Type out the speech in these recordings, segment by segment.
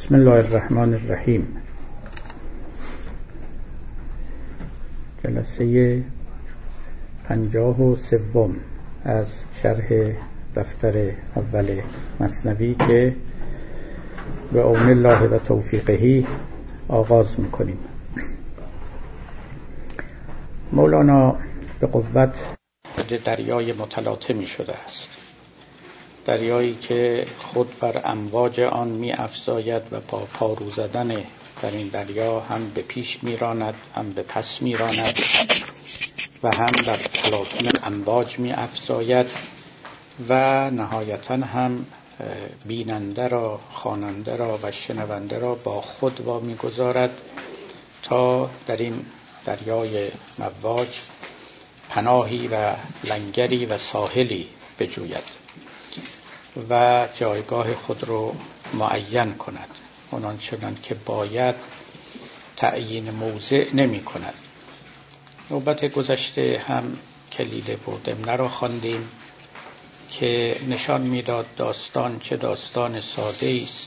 بسم الله الرحمن الرحیم. جلسه 53 از شرح دفتر اول مثنوی که به عون الله و توفیقه آغاز میکنیم. مولانا به قوت دریای متلاطمی شده است، دریایی که خود بر امواج آن می افزاید و با پارو زدن در این دریا هم به پیش می راند، هم به پس می راند و هم در تلاطم امواج می افزاید و نهایتا هم بیننده را، خواننده را و شنونده را با خود وامی گذارد تا در این دریای مواج پناهی و لنگری و ساحلی بجوید و جایگاه خود رو معین کند. چنان که باید تعیین موضع نمی کند. نوبت گذشته هم کلیله و دمنه را خواندیم که نشان میداد داستان چه داستان ساده است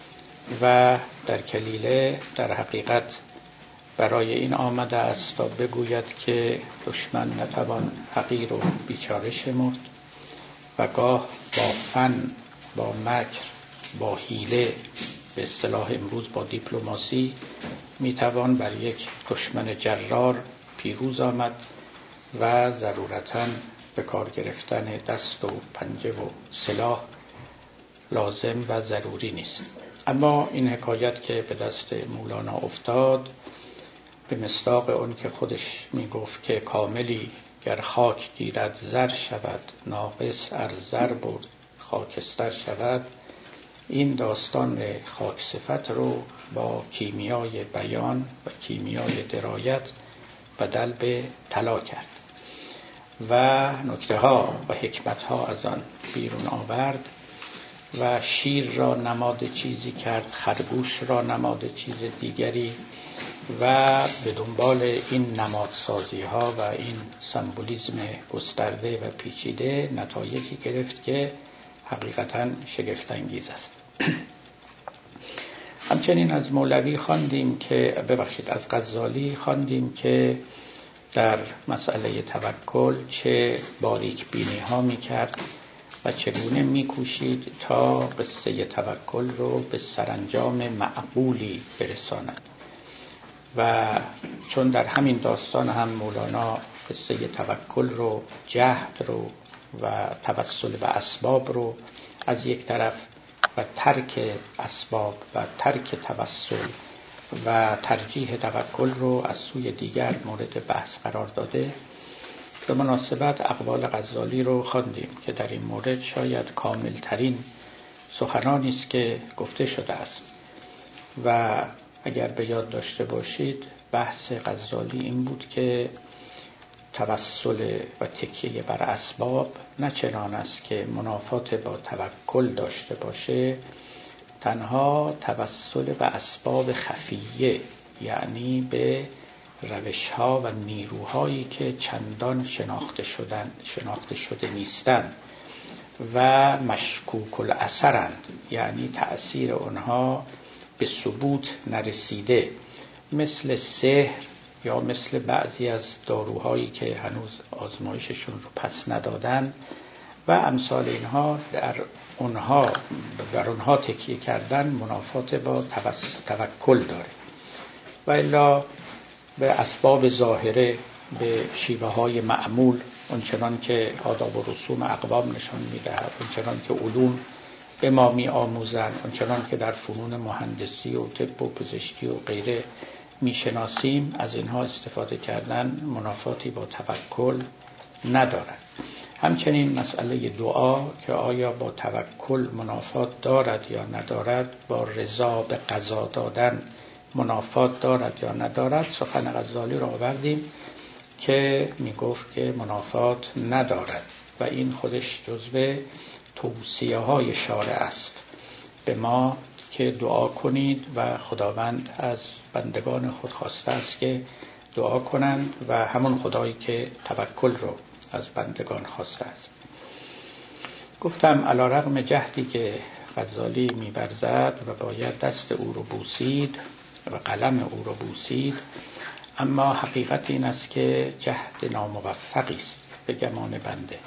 و در کلیله در حقیقت برای این آمده است تا بگوید که دشمن نتوان حقیر و بیچاره شمرد و گاه با فن، با مکر، با حیله، به اصطلاح امروز با دیپلماسی میتوان بر یک دشمن جرار پیروز آمد و ضرورتاً به کار گرفتن دست و پنجه و سلاح لازم و ضروری نیست. اما این حکایت که به دست مولانا افتاد به مصداق اون که خودش میگفت که کاملی گر خاک گیرد زر شود، ناقص ار زر برد خاکستر شود، این داستان خاک صفت رو با کیمیای بیان و کیمیای درایت بدل به طلا کرد و نکته ها و حکمت ها از آن بیرون آورد و شیر را نماد چیزی کرد، خرگوش را نماد چیز دیگری و به دنبال این نمادسازی ها و این سمبولیزم گسترده و پیچیده نتایجی گرفت که حقیقتاً شگفت انگیز است. همچنین از مولوی خواندیم که از غزالی خواندیم که در مسئله توکل چه باریک بینی ها می کرد و چگونه می کوشید تا قصه توکل رو به سرانجام معقولی برساند. و چون در همین داستان هم مولانا قصه توکل رو، جهد رو و توسل به اسباب رو از یک طرف و ترک اسباب و ترک توسل و ترجیح توکل رو از سوی دیگر مورد بحث قرار داده، به مناسبت اقوال غزالی رو خواندیم که در این مورد شاید کامل ترین سخنانی است که گفته شده است. و اگر به یاد داشته باشید بحث غزالی این بود که توسل و تکیه بر اسباب نه چنان است که منافات با توکل داشته باشه، تنها توسل به اسباب خفیه، یعنی به روش‌ها و نیروهایی که چندان شناخته شده نیستند و مشکوک الاثرند، یعنی تأثیر آنها به ثبوت نرسیده، مثل سحر یا مثل بعضی از داروهایی که هنوز آزمایششون رو پس ندادن و امثال اینها. در اونها تکیه کردن منافات با توکل داره و الا به اسباب ظاهره، به شیوه های معمول، اونچنان که آداب و رسوم اقوام نشان میدهد، اونچنان که علوم به ما می آموزند، اونچنان که در فنون مهندسی و طب و پزشکی و غیره میشناسیم، از اینها استفاده کردن منافاتی با توکل ندارد. همچنین مسئله دعا که آیا با توکل منافات دارد یا ندارد، با رضا به قضا دادن منافات دارد یا ندارد، سخن غزالی را آوردیم که میگفت که منافات ندارد و این خودش جزو توصیه های شارع است به ما که دعا کنید و خداوند از بندگان خود خواسته است که دعا کنند و همون خدایی که توکل رو از بندگان خواسته است. گفتم علی‌رغم جهدی که غزالی می‌ورزد و باید دست او رو بوسید و قلم او رو بوسید، اما حقیقت این است که جهد ناموفقی است به گمان بنده.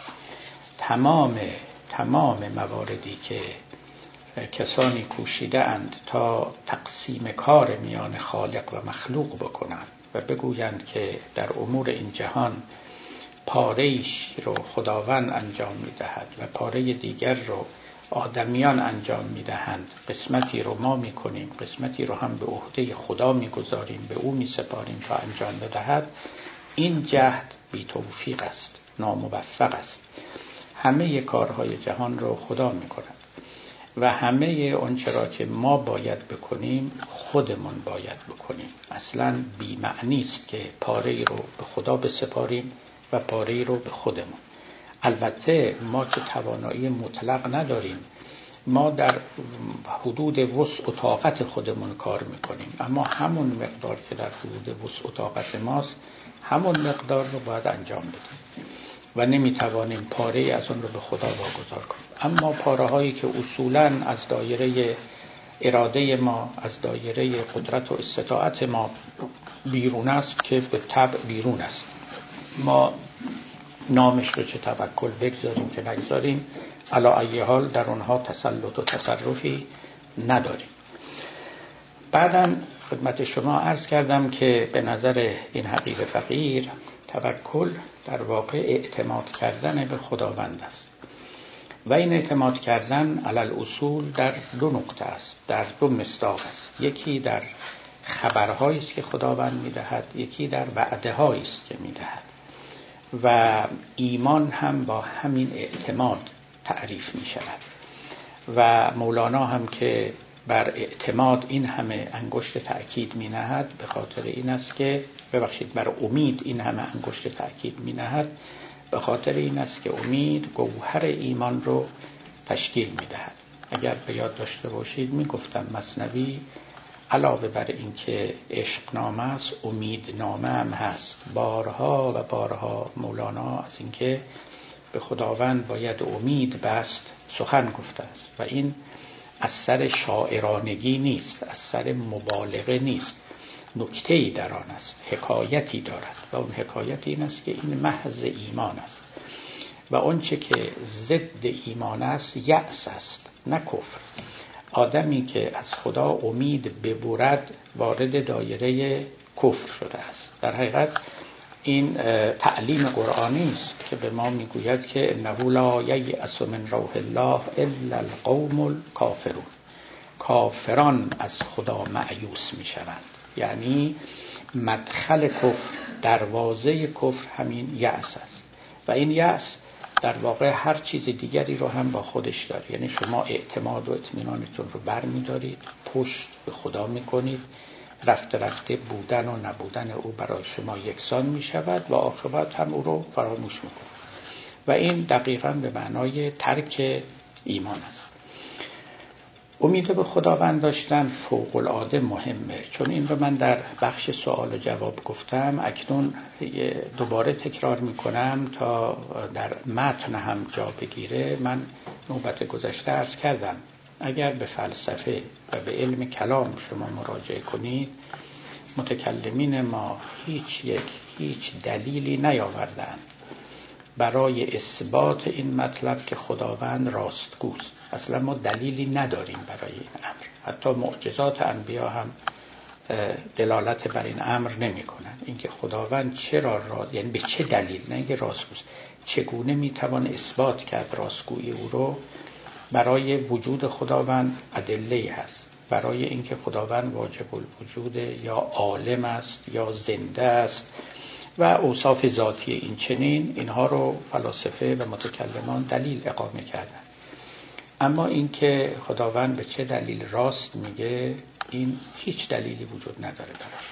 تمام مواردی که کسانی کوشیده اند تا تقسیم کار میان خالق و مخلوق بکنند و بگویند که در امور این جهان پاره‌ایش رو خداوند انجام می‌دهد و پاره دیگر رو آدمیان انجام می‌دهند، قسمتی رو ما می‌کنیم، قسمتی رو هم به عهده خدا می‌گذاریم، به او می‌سپاریم تا انجام بدهد، این جهد بی توفیق است، ناموفق است. همه کارهای جهان رو خدا می‌کند و همه اون چرا که ما باید بکنیم خودمون باید بکنیم. اصلاً بی معنی است که پاره‌ای رو به خدا بسپاریم و پاره‌ای رو به خودمون. البته ما که توانایی مطلق نداریم، ما در حدود وسع و طاقت خودمون کار میکنیم، اما همون مقدار که در حدود وسع و طاقت ماست همون مقدار رو باید انجام بدیم و نمیتوانیم پاره‌ای از اون رو به خدا واگذار کنیم. اما پاره‌هایی که اصولاً از دایره اراده ما، از دایره قدرت و استطاعت ما بیرون است که به طبع بیرون است، ما نامش رو چه توکل بگذاریم چه نگذاریم، علی ای حال در اونها تسلط و تصرفی نداریم. بعداً خدمت شما عرض کردم که به نظر این حقیر فقیر توکل در واقع اعتماد کردن به خداوند است و این اعتماد کردن علی الاصول در دو نقطه است، در دو مصداق است. یکی در خبرهایی است که خداوند میدهد، یکی در وعده‌هایی است که میدهد و ایمان هم با همین اعتماد تعریف می شود و مولانا هم که بر اعتماد این همه انگشت تأکید می نهد به خاطر این است که بر امید این همه انگشت تأکید می نهد به خاطر این است که امید گوهر ایمان رو تشکیل می دهد. اگر به یاد داشته باشید می گفتم مثنوی علاوه بر این که عشق نامه است، امید نامه هم هست. بارها و بارها مولانا از این که به خداوند باید امید بست سخن گفته است و این از سر شاعرانگی نیست، از سر مبالغه نیست، نکته‌ای در آن است، حکایتی دارد و اون حکایت این است که این محض ایمان است و آنچه که ضد ایمان است یأس است نه کفر. آدمی که از خدا امید ببرد وارد دایره کفر شده است. در حقیقت این تعلیم قرآنی است که به ما میگوید که انه لا ییأس من روح الله الا القوم الکافرون. کافران از خدا مایوس میشوند، یعنی مدخل کفر، دروازه کفر همین یأس است و این یأس در واقع هر چیز دیگری رو هم با خودش داره. یعنی شما اعتماد و اطمینانتون رو برمی‌دارید، پشت به خدا می‌کنید، رفته رفته بودن و نبودن او برای شما یکسان می‌شود و عاقبت هم او رو فراموش می‌کنید و این دقیقاً به معنای ترک ایمان است. امید به خداوند داشتن فوق العاده مهمه، چون این رو من در بخش سوال و جواب گفتم، اکنون دوباره تکرار میکنم تا در متن هم جا بگیره. من نوبت گذشته عرض کردم اگر به فلسفه و به علم کلام شما مراجعه کنید، متکلمین ما هیچ دلیلی نیاوردند برای اثبات این مطلب که خداوند راستگوست. اصلا ما دلیلی نداریم برای این امر. حتی معجزات انبیا هم دلالت بر این امر نمی کنن. اینکه خداوند چرا یعنی به چه دلیل، نه اینکه راستگوست، چگونه می توان اثبات کرد راستگویی او رو؟ برای وجود خداوند ادله هست، برای اینکه خداوند واجب الوجود یا عالم است یا زنده است و اوصاف ذاتی این چنین، اینها رو فلاسفه و متکلمان دلیل اقامه کردن. اما اینکه خداوند به چه دلیل راست میگه، این هیچ دلیلی وجود نداره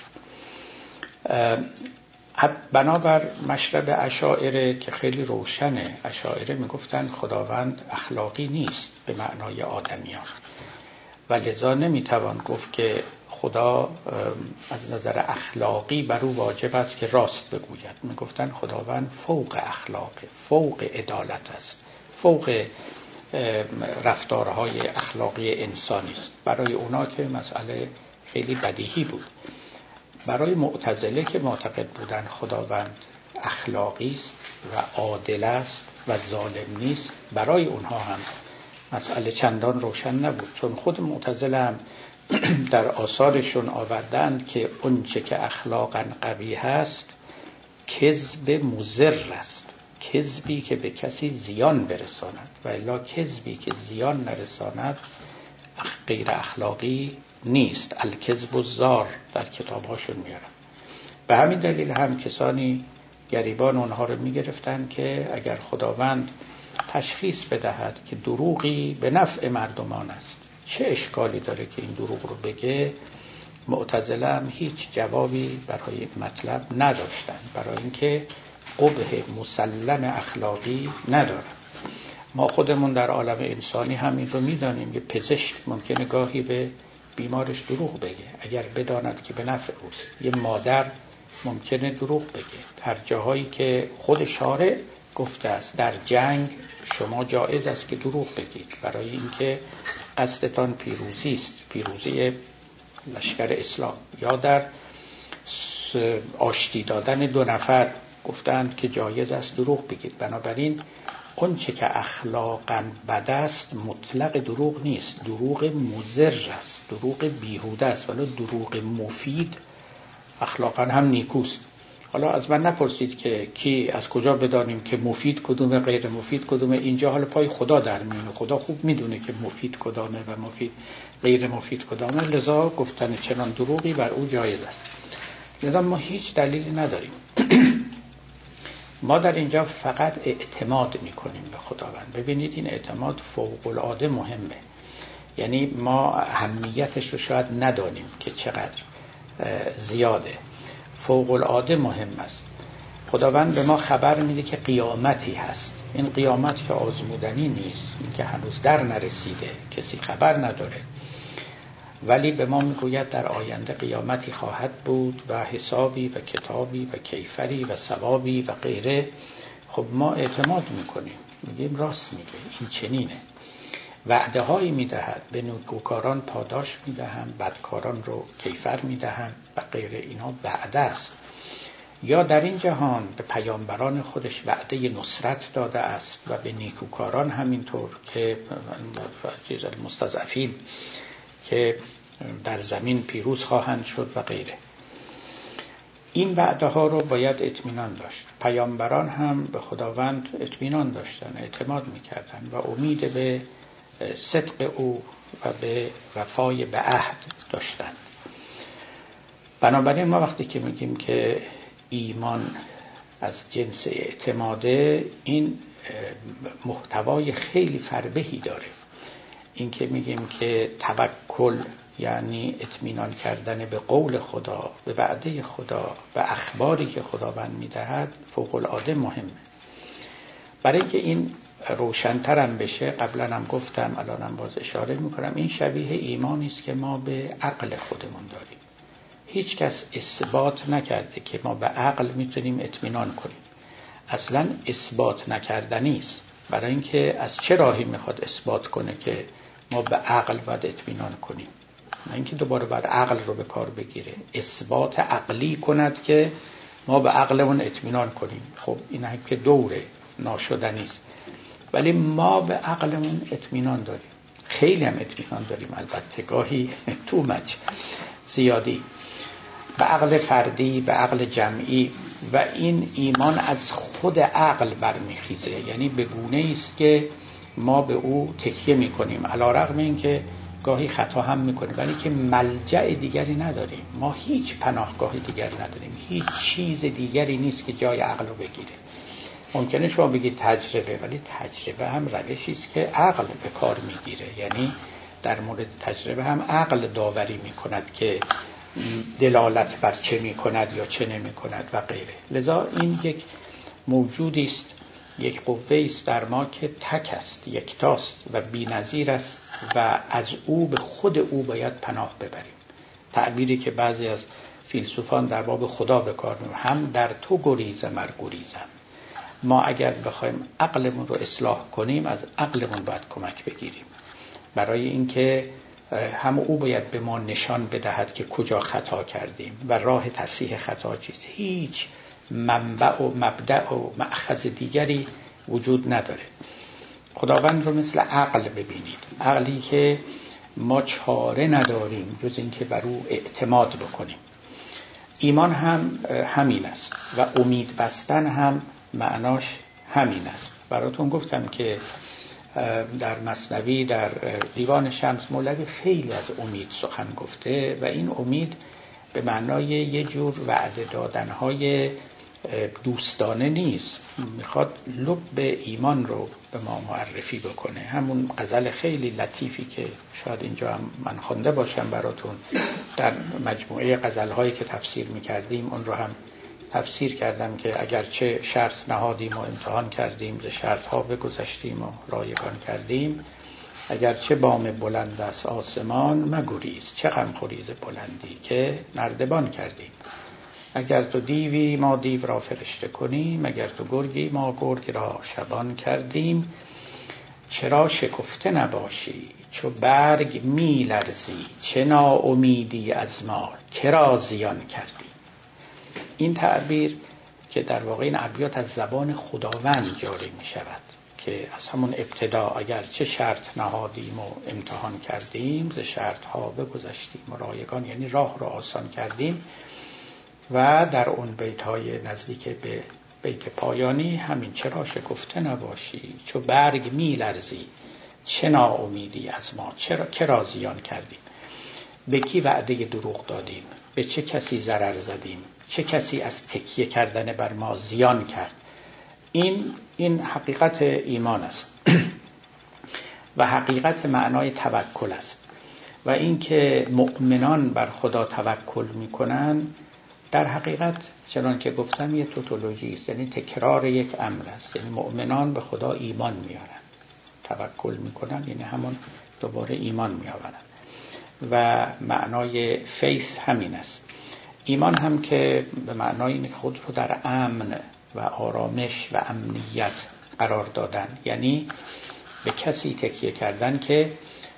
براش. بنابر مشرب اشاعره که خیلی روشنه، اشاعره میگفتن خداوند اخلاقی نیست به معنای آدمیان و لذا نمیتوان گفت که خدا از نظر اخلاقی بر او واجب است که راست بگوید. میگفتن خداوند فوق اخلاقه، فوق عدالت است، فوق رفتارهای اخلاقی انسانی است. برای اونا که مسئله خیلی بدیهی بود. برای معتزله که معتقد بودن خداوند اخلاقی است و عادل است و ظالم نیست، برای اونها هم مسئله چندان روشن نبود، چون خود معتزله هم در آثارشون آوردند که اونچه که اخلاقا قبیح است کذب مضر است، کذبی که به کسی زیان برساند، و الا کذبی که زیان نرساند غیر اخلاقی نیست. الکذب الضار در کتابهاشون میارن. به همین دلیل هم کسانی گریبان اونها رو میگرفتن که اگر خداوند تشخیص بدهد که دروغی به نفع مردمان است، چه اشکالی داره که این دروغ رو بگه؟ معتزله هم هیچ جوابی برای این مطلب نداشتن، برای اینکه قبح مسلم اخلاقی نداره. ما خودمون در عالم انسانی همین رو میدانیم که پزشک ممکنه گاهی به بیمارش دروغ بگه اگر بداند که به نفع اوست. یه مادر ممکنه دروغ بگه. هر جاهایی که خود شارع گفته است در جنگ شما جایز است که دروغ بگید، برای اینکه قصدتان پیروزی است، پیروزی لشکر اسلام. یا در آشتی دادن دو نفر گفتند که جایز است دروغ بگید. بنابراین اون چه که اخلاقاً بد است مطلق دروغ نیست، دروغ مضر است، دروغ بیهوده است، ولی دروغ مفید اخلاقاً هم نیکوست. حالا از من نپرسید که کی از کجا بدانیم که مفید کدومه غیر مفید کدومه. اینجا حالا پای خدا در میونه، خدا خوب میدونه که مفید کدامه و مفید غیر مفید کدامه، لذا گفتن چنان دروغی بر او جایز است. لذا ما هیچ دلیلی نداریم. ما در اینجا فقط اعتماد میکنیم به خداوند. ببینید این اعتماد فوق العاده مهمه، یعنی ما اهمیتش رو شاید ندانیم که چقدر زیاده. فوق العاده مهم است. خداوند به ما خبر میده که قیامتی هست. این قیامت که آزمودنی نیست، این که هنوز در نرسیده، کسی خبر نداره، ولی به ما میگوید در آینده قیامتی خواهد بود و حسابی و کتابی و کیفری و ثوابی و غیره. خب ما اعتماد میکنیم، میگیم راست میگه، این چنینه. وعده هایی میدهد، به نیکوکاران پاداش میدهم، بدکاران رو کیفر میدهم و غیره. اینا وعده است. یا در این جهان به پیامبران خودش وعده نصرت داده است و به نیکوکاران همینطور که المستضعفین که در زمین پیروز خواهند شد و غیره. این وعده ها رو باید اطمینان داشت. پیامبران هم به خداوند اطمینان داشتن، اعتماد میکردن و امید به صدق او و به وفای به عهد داشتن. بنابراین ما وقتی که میگیم که ایمان از جنس اعتماده، این محتوای خیلی فربهی داره. این که میگیم که توکل یعنی اطمینان کردن به قول خدا، به وعده خدا، به اخباری که خداوند میدهد، فوق العاده مهمه. برای که این روشن‌تر هم بشه، قبلا هم گفتم الانم باز اشاره میکنم، این شبیه ایمانی است که ما به عقل خودمون داریم. هیچ کس اثبات نکرده که ما به عقل میتونیم اطمینان کنیم. اصلا اثبات نکردنی است. برای اینکه از چه راهی میخواد اثبات کنه که ما به عقل باید اطمینان کنیم؟ نه اینکه دوباره باید عقل رو به کار بگیره، اثبات عقلی کند که ما به عقلمون اطمینان کنیم. خب این هم که دوره ناشدنی است. ولی ما به عقلمون اطمینان داریم، خیلی هم اطمینان داریم، البته گاهی تو مچ زیادی، به عقل فردی، به عقل جمعی. و این ایمان از خود عقل برمیخیزه، یعنی به گونه است که ما به او تکیه میکنیم، علی رغم این که گاهی خطا هم میکنیم، ولی که ملجأ دیگری نداریم. ما هیچ پناهگاه دیگری نداریم، هیچ چیز دیگری نیست که جای عقل رو بگیره. ممکنه شما بگید تجربه، ولی تجربه هم روشی است که عقل به کار میگیره. یعنی در مورد تجربه هم عقل داوری میکند که دلالت بر چه میکند یا چه نمیکند و غیره. لذا این یک موجودی است، یک قوه است در ما که تک است، یکتاست و بی‌نظیر است و از او به خود او باید پناه ببریم. تعبیری که بعضی از فیلسوفان در باب خدا به کار میبرند، هم در تو گریزم ار گریزم، ما اگر بخوایم عقلمون رو اصلاح کنیم از عقلمون باید کمک بگیریم، برای اینکه هم او باید به ما نشان بدهد که کجا خطا کردیم و راه تصحیح خطا چیست. هیچ منبع و مبدأ و مأخذ دیگری وجود نداره. خداوند رو مثل عقل ببینید، عقلی که ما چاره نداریم جز اینکه بر او اعتماد بکنیم. ایمان هم همین است و امید بستن هم معناش همین است. براتون گفتم که در مثنوی در دیوان شمس مولوی خیلی از امید سخن گفته و این امید به معنای یه جور وعده دادنهای دوستانه نیست، میخواد لب ایمان رو به ما معرفی بکنه. همون غزل خیلی لطیفی که شاید اینجا هم من خوانده باشم براتون، در مجموعه غزلهایی که تفسیر میکردیم اون رو هم تفسیر کردم که اگرچه شرط نهادیم و امتحان کردیم ز شرطها بگذشتیم و رایگان کردیم، اگرچه بام بلند از آسمان مگریز چه غم خوری ز بلندی که نردبان کردیم. اگر تو دیوی ما دیو را فرشته کنیم، اگر تو گرگی ما گرگ را شبان کردیم. چرا شکفته نباشی چو برگ می لرزی، چه ناامیدی از ما کرا زیان کردیم. این تعبیر که در واقع این ابیات از زبان خداوند جاری می شود که از همون ابتدا اگر چه شرط نهادیم و امتحان کردیم ز شرط ها بگذشتیم و رایگان، یعنی راه را آسان کردیم. و در اون بیت های نزدیک به بیت پایانی همین چرا شکفته نباشی چو برگ می لرزی چه ناامیدی از ما کرا زیان کردیم. به کی وعده دروغ دادیم، به چه کسی ضرر زدیم، چه کسی از تکیه کردن بر ما زیان کرد. این حقیقت ایمان است و حقیقت معنای توکل است. و اینکه مؤمنان بر خدا توکل میکنن در حقیقت چنان که گفتم یه توتولوژی است، یعنی تکرار یک امر است. یعنی مؤمنان به خدا ایمان میارن، توکل میکنن یعنی همون دوباره ایمان میآورن و معنای فیث همین است. ایمان هم که به معنای این خود رو در امن و آرامش و امنیت قرار دادن، یعنی به کسی تکیه کردن که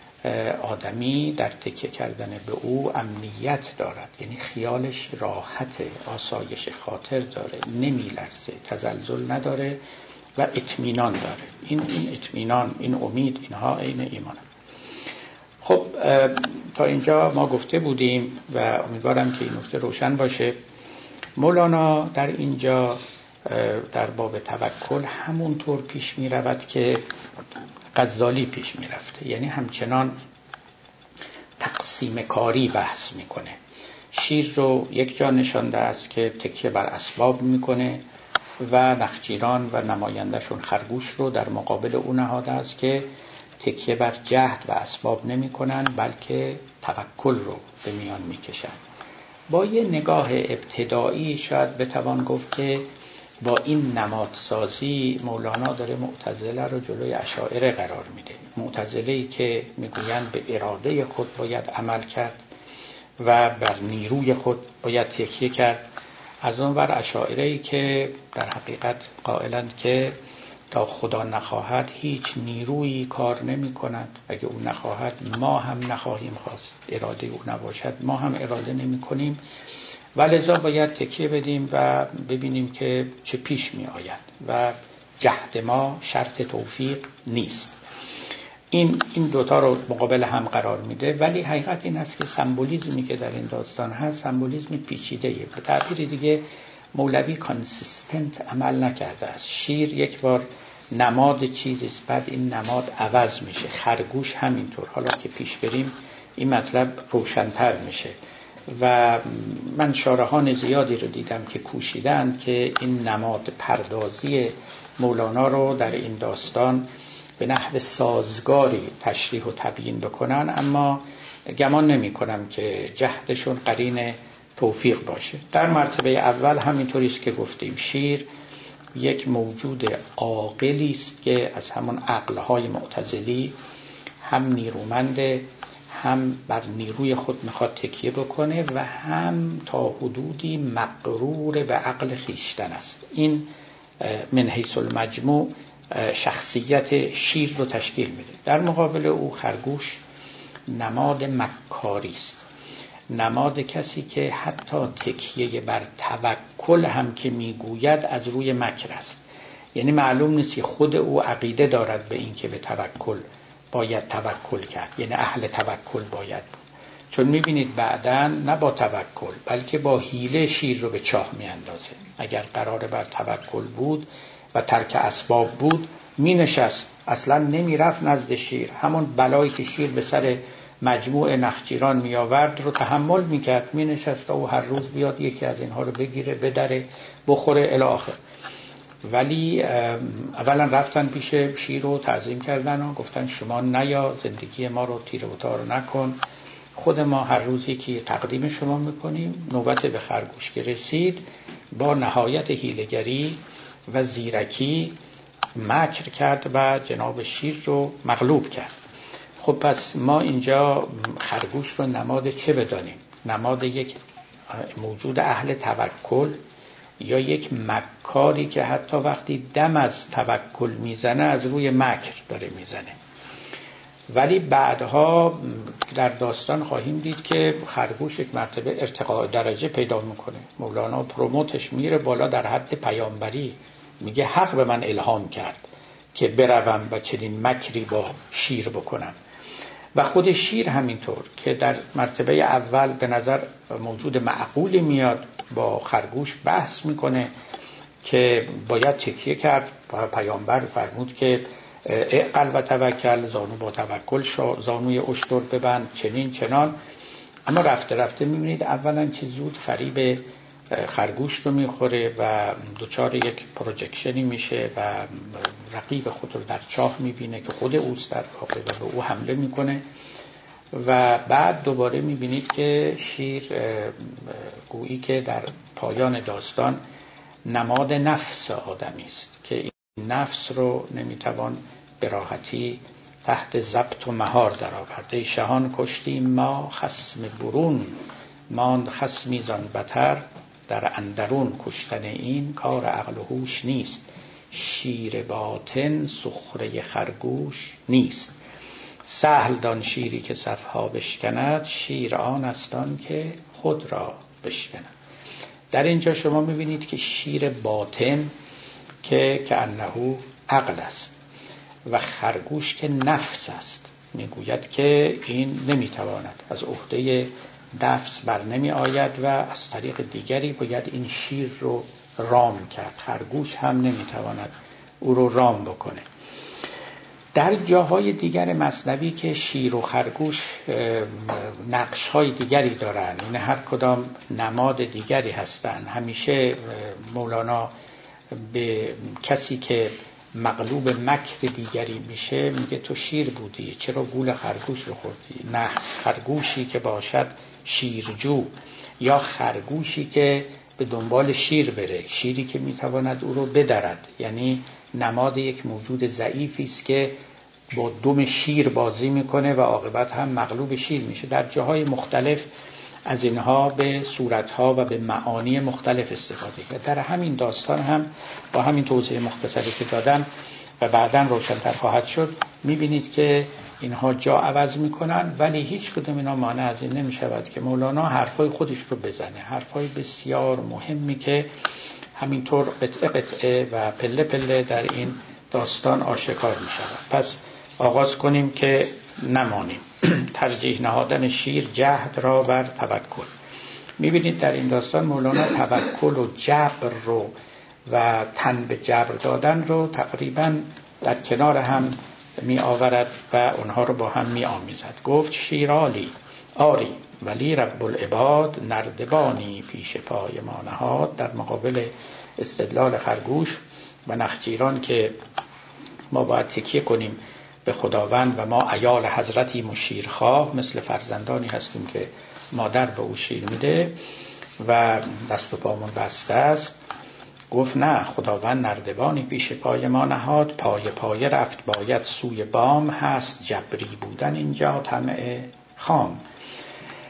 آدمی در تکیه کردن به او امنیت دارد، یعنی خیالش راحت، آسایش خاطر داره، نمیلرزه، تزلزل نداره و اطمینان داره. این اطمینان، این امید، اینها عین ایمان. خب تا اینجا ما گفته بودیم و امیدوارم که این نکته روشن باشه. مولانا در اینجا در باب توکل همونطور پیش می رود که غزالی پیش می رفته، یعنی همچنان تقسیم کاری بحث می کنه. شیر رو یک جا نشانده است که تکیه بر اسباب می کنه و نخجیران و نمایندشون خرگوش رو در مقابل اون نهاده است که تکیه بر جهد و اسباب نمی کنن بلکه توکل رو به میان می کشن. با یه نگاه ابتدایی شاید بتوان گفت که با این نمادسازی مولانا داره معتزله رو جلوی اشاعره قرار میده. معتزله‌ای که میگویند به اراده خود باید عمل کرد و بر نیروی خود باید تکیه کرد. از اون ور اشاعره‌ای که در حقیقت قائلند که تا خدا نخواهد هیچ نیرویی کار نمی کند، اگه او نخواهد ما هم نخواهیم خواست، اراده او نباشد ما هم اراده نمی کنیم و لذا باید تکیه بدیم و ببینیم که چه پیش می آید و جهد ما شرط توفیق نیست. این دوتا رو مقابل هم قرار میده، ولی حقیقت این است که سمبولیزمی که در این داستان هست سمبولیزم پیچیده‌ایه. به تعبیر دیگه مولوی کانسیستنت عمل نکرده است. شیر یک بار نماد چیزیست، بعد این نماد عوض میشه. خرگوش همینطور. حالا که پیش بریم این مطلب روشن‌تر میشه و من شارحان زیادی رو دیدم که کوشیدن که این نماد پردازی مولانا رو در این داستان به نحو سازگاری تشریح و تبیین بکنن، اما گمان نمی کنم که جهدشون قرین توفیق باشه. در مرتبه اول همینطوری است که گفتیم، شیر یک موجود عاقلی است که از همون عقلهای معتزلی هم نیرومنده، هم بر نیروی خود میخواد تکیه بکنه و هم تا حدودی مغرور به عقل خیشتن است. این من حیث المجموع شخصیت شیر رو تشکیل میده. در مقابل او خرگوش نماد مکاری است، نماد کسی که حتی تکیه بر توکل هم که میگوید از روی مکر است. یعنی معلوم نیست که خود او عقیده دارد به این که به توکل باید توکل کرد، یعنی اهل توکل باید بود. چون میبینید بعداً نه با توکل بلکه با حیله شیر رو به چاه میاندازه. اگر قرار بر توکل بود و ترک اسباب بود مینشست، اصلا نمیرفت نزد شیر، همون بلایی که شیر به سر مجموع نخجیران میآورد رو تحمل میکرد، مینشست و هر روز بیاد یکی از اینها رو بگیره بدره بخوره الی آخر. ولی اولا رفتن پیش شیر رو تعظیم کردن و گفتن شما نیا، زندگی ما رو تیره و تار نکن، خود ما هر روزی که تقدیم شما میکنیم. نوبت به خرگوش که رسید با نهایت حیله‌گری و زیرکی مکر کرد و جناب شیر رو مغلوب کرد. خب پس ما اینجا خرگوش رو نماد چه بدانیم؟ نماد یک موجود اهل توکل یا یک مکاری که حتی وقتی دم از توکل میزنه از روی مکر داره میزنه. ولی بعدها در داستان خواهیم دید که خرگوش یک مرتبه ارتقاء درجه پیدا میکنه. مولانا پروموتش میره بالا در حد پیامبری، میگه حق به من الهام کرد که بروم و چنین مکری با شیر بکنم. و خود شیر همینطور که در مرتبه اول به نظر موجود معقولی میاد، با خرگوش بحث میکنه که باید تکیه کرد. پیامبر فرمود که اعقل و توکل، زانو با توکل شو، زانوی اشتر ببند، چنین چنان. اما رفته رفته میبینید اولا چه زود فریب خرگوش رو میخوره و دچار یک پروجکشنی میشه و رقیب خود رو در چاه میبینه که خود اوست در واقع و به او حمله میکنه. و بعد دوباره میبینید که شیر گویی که در پایان داستان نماد نفس آدمی است که این نفس رو نمیتوان به راحتی تحت ضبط و مهار در آورد. شهان کشتیم ما خصم برون، ماند خصمی زان بتر در اندرون. کشتن این کار عقل و هوش نیست، شیر باطن سخره خرگوش نیست. سهل دان شیری که صفها بشکند، شیر آن است آن که خود را بشکند. در اینجا شما میبینید که شیر باطن که انه عقل است و خرگوش که نفس است. میگوید که این نمیتواند از عهده نفس بر نمی آید و از طریق دیگری باید این شیر رو رام کرد. خرگوش هم نمیتواند او رو رام بکنه. در جاهای دیگر مثنوی که شیر و خرگوش نقش‌های دیگری دارند، این هر کدام نماد دیگری هستند. همیشه مولانا به کسی که مغلوب مکر دیگری میشه میگه تو شیر بودی چرا گول خرگوش رو خوردی؟ نه، خرگوشی که باشد شیرجو، یا خرگوشی که به دنبال شیر بره، شیری که میتواند او رو بدرد. یعنی نماد یک موجود ضعیفی است که با دم شیر بازی میکنه و عاقبت هم مغلوب شیر میشه. در جاهای مختلف از اینها به صورتها و به معانی مختلف استفاده کرد. در همین داستان هم با همین توضیح مختصری که دادم و بعداً روشن‌تر خواهد شد میبینید که اینها جا عوض میکنن، ولی هیچ کدوم اینا مانع از این نمیشود که مولانا حرفای خودش رو بزنه، حرفای بسیار مهمی که همینطور قطعه قطعه و پله پله در این داستان آشکار میشود. پس آغاز کنیم که نمانیم. ترجیح نهادن شیر جهد را بر توکل. میبینید در این داستان مولانا توکل و جبر رو و تن به جبر دادن رو تقریبا در کنار هم می آورد و اونها رو با هم می آمیزد. گفت شیرالی آری ولی رب العباد نردبانی پیش پای ما نهاد. در مقابل استدلال خرگوش و نخجیران که ما باید تکیه کنیم به خداوند و ما عیال حضرتی مشیرخواه، مثل فرزندانی هستیم که مادر به او شیر میده و دست و پامون بسته است. گفت نه، خداوند نردبانی پیش پای ما نهاد، پای پای رفت باید سوی بام، هست جبری بودن اینجا طمع خام.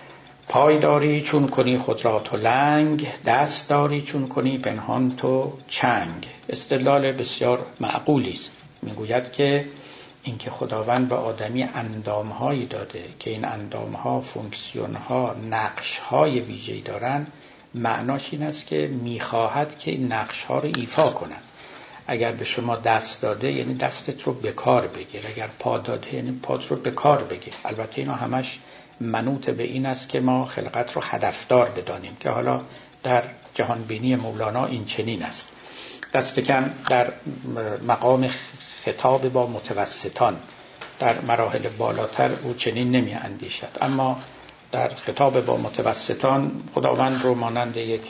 پای داری چون کنی خود را تو لنگ، دست داری چون کنی پنهان تو چنگ. استدلال بسیار معقولی است. میگوید که اینکه خداوند به آدمی اندامهایی داده که این اندامها فونکسیونها نقشهای ویژه‌ای دارن، معناش این است که میخواهد که این نقشها رو ایفا کنن. اگر به شما دست داده یعنی دستت رو به کار بگیر، اگر پا داده یعنی پات رو به کار بگیر. البته اینا همش منوط به این است که ما خلقت رو هدفدار بدانیم که حالا در جهانبینی مولانا این چنین است. دست کم در مقام خطاب با متوسطان، در مراحل بالاتر او چنین نمی اندیشد، اما در خطاب با متوسطان خداوند رو مانند یک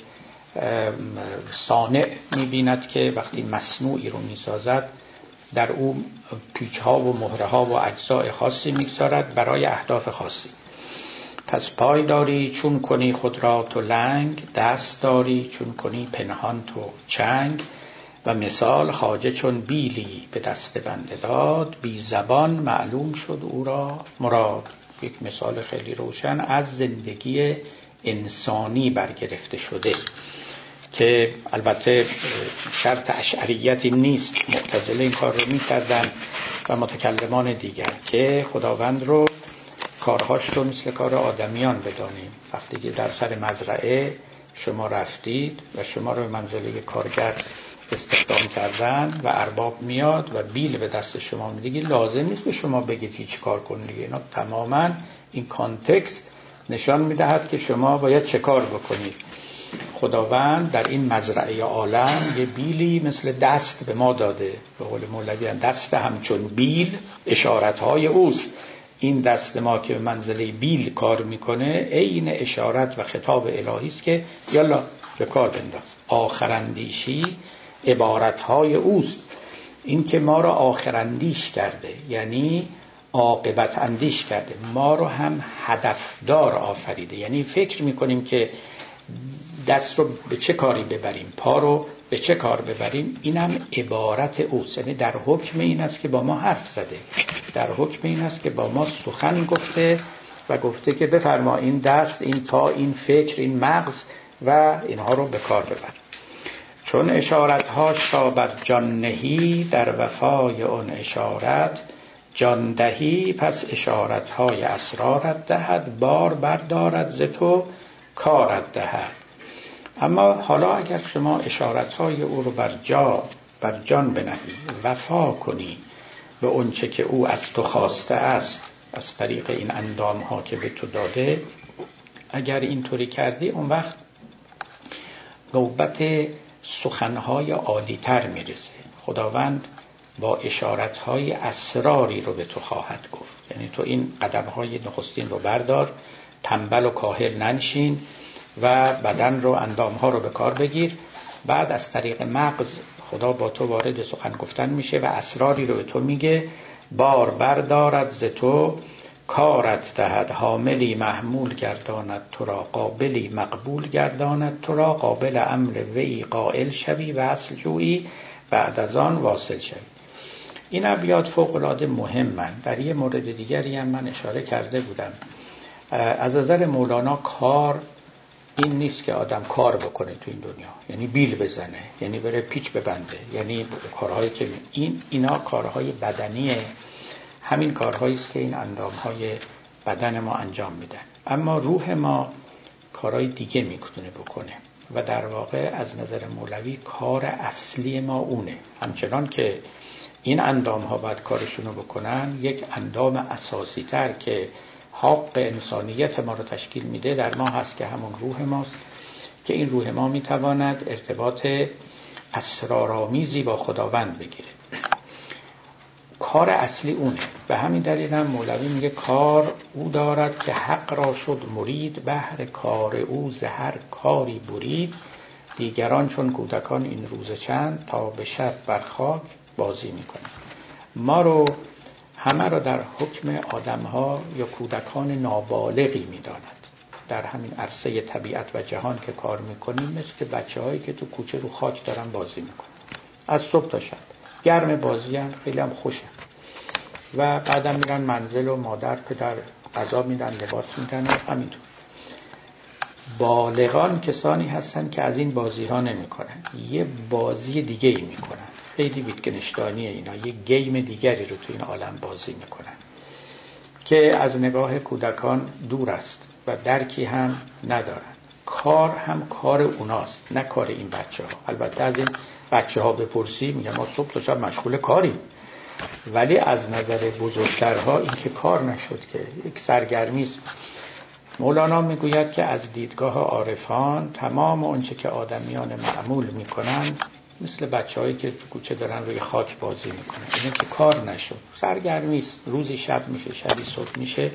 صانع می بیند که وقتی مصنوعی رو می سازد در او پیچها و مهره ها و اجزای خاصی می گذارد برای اهداف خاصی. پس پای داری چون کنی خود را تو لنگ، دست داری چون کنی پنهان تو چنگ. و مثال خواجه چون بیلی به دست بنده داد، بی زبان معلوم شد او را مراد. یک مثال خیلی روشن از زندگی انسانی برگرفته شده که البته شرط اشعریت این نیست. معتزله این کار رو می‌کردن و متکلمان دیگر که خداوند رو کارهاش رو مثل کار آدمیان بدانیم. وقتی که در سر مزرعه شما رفتید و شما رو به منزله کارگر استخدام کردن و ارباب میاد و بیل به دست شما میده، لازم نیست به شما بگید هیچ کار کنید. اینا تماما این کانتکست نشان میدهد که شما باید چه کار بکنید. خداوند در این مزرعه عالم یه بیلی مثل دست به ما داده. به قول مولوی دست همچون بیل اشارتهای اوست. این دست ما که به منزله بیل کار میکنه عین اشارت و خطاب الهی است که یالا به کار بنداز. آخراندیشی عبارتهای اوست. این که ما را آخراندیش کرده یعنی عاقبت اندیش کرده، ما رو هم هدفدار آفریده. یعنی فکر میکنیم که دست رو به چه کاری ببریم، پا رو به چه کار ببریم. این هم عبارت اوست. یعنی در حکم این است که با ما حرف زده، در حکم این است که با ما سخن گفته و گفته که بفرما این دست، این پا، این فکر، این مغز و اینها رو به کار ببر. چون اشارتهاش را بر جان نهی، در وفای اون اشارت جان دهی. پس اشارتهای اسرارت دهد، بار بردارد ز تو کارت دهد. اما حالا اگر شما اشارتهای او رو بر جان بنهی، وفا کنی به اون چه که او از تو خواسته است از طریق این اندام ها که به تو داده، اگر اینطوری کردی اون وقت نوبت سخنهای عالی تر میرسه. خداوند با اشارتهای اسراری رو به تو خواهد گفت. یعنی تو این قدمهای نخستین رو بردار، تنبل و کاهل ننشین و بدن رو، اندامها رو به کار بگیر. بعد از طریق مغز خدا با تو وارد سخن گفتن میشه و اسراری رو به تو میگه. بار بردارد ز تو کارت دهد، حاملی محمول گرداند تو را، قابلی مقبول گرداند تو را. قابل امر وی قائل شوی و اصل جویی، بعد از آن واصل شوی. این ابیات فوق العاده مهمن. در یه مورد دیگری هم من اشاره کرده بودم. از نظر مولانا کار این نیست که آدم کار بکنه تو این دنیا، یعنی بیل بزنه، یعنی بره پیچ ببنده، یعنی کارهایی که اینا کارهای بدنیه. همین کارهایی است که این اندامهای بدن ما انجام میدن. اما روح ما کارهای دیگه میتونه بکنه و در واقع از نظر مولوی کار اصلی ما اونه. همچنان که این اندامها باید کارشونو بکنن، یک اندام اساسی تر که حق انسانیت ما رو تشکیل میده در ما هست که همون روح ماست، که این روح ما میتواند ارتباط اسرارآمیزی با خداوند بگیره. کار اصلی اونه. به همین دلیل هم مولوی میگه کار او دارد که حق را شد مرید، بهر کار او ز هر کاری برید. دیگران چون کودکان این روز چند، تا به شب بر خاک بازی میکنه. ما رو همه را در حکم آدم‌ها یا کودکان نابالغی می‌داند. در همین عرصه طبیعت و جهان که کار می‌کنیم مثل بچه‌هایی که تو کوچه رو خاک دارن بازی می‌کنن، از صبح تا شب گرم بازی‌ان، خیلی هم خوشن و بعدم میرن منزل و مادر پدر غذا میدن، لباس میدن و همینطور. بالغان کسانی هستن که از این بازی ها نمی کنن، یه بازی دیگه ای می کنن. خیلی ویتگنشتاینی اینا، یه گیم دیگری رو تو این عالم بازی می کنن که از نگاه کودکان دور است و درکی هم ندارن. کار هم کار اوناست، نه کار این بچه ها. البته از این بچه ها بپرسی میگن ما صبح تا شب مشغول کاریم، ولی از نظر بزرگترها این که کار نشد، که یک سرگرمی است. مولانا میگوید که از دیدگاه عارفان تمام اونچه که آدمیان معمول میکنن مثل بچه‌هایی که تو کوچه دارن روی خاک بازی میکنن، اینه که کار نشد، سرگرمی است. روزی شب میشه، شبی صبح میشه،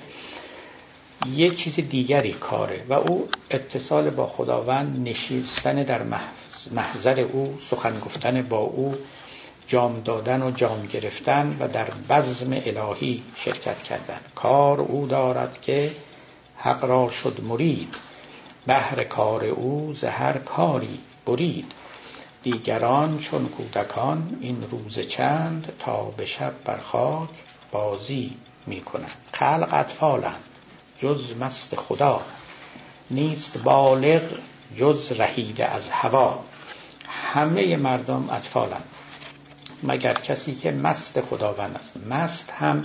یک چیز دیگری کاره و او اتصال با خداوند، نشستن در محضر او، سخن گفتن با او، جام دادن و جام گرفتن و در بزم الهی شرکت کردن. کار او دارد که حق را شد مرید، بهر کار او ز هر کاری برید. دیگران چون کودکان این روز چند، تا به شب بر خاک بازی می کنند. خلق اطفالند جز مست خدا، نیست بالغ جز رهیده از هوا. همه مردم اطفالند مگر کسی که مست خداوند است. مست هم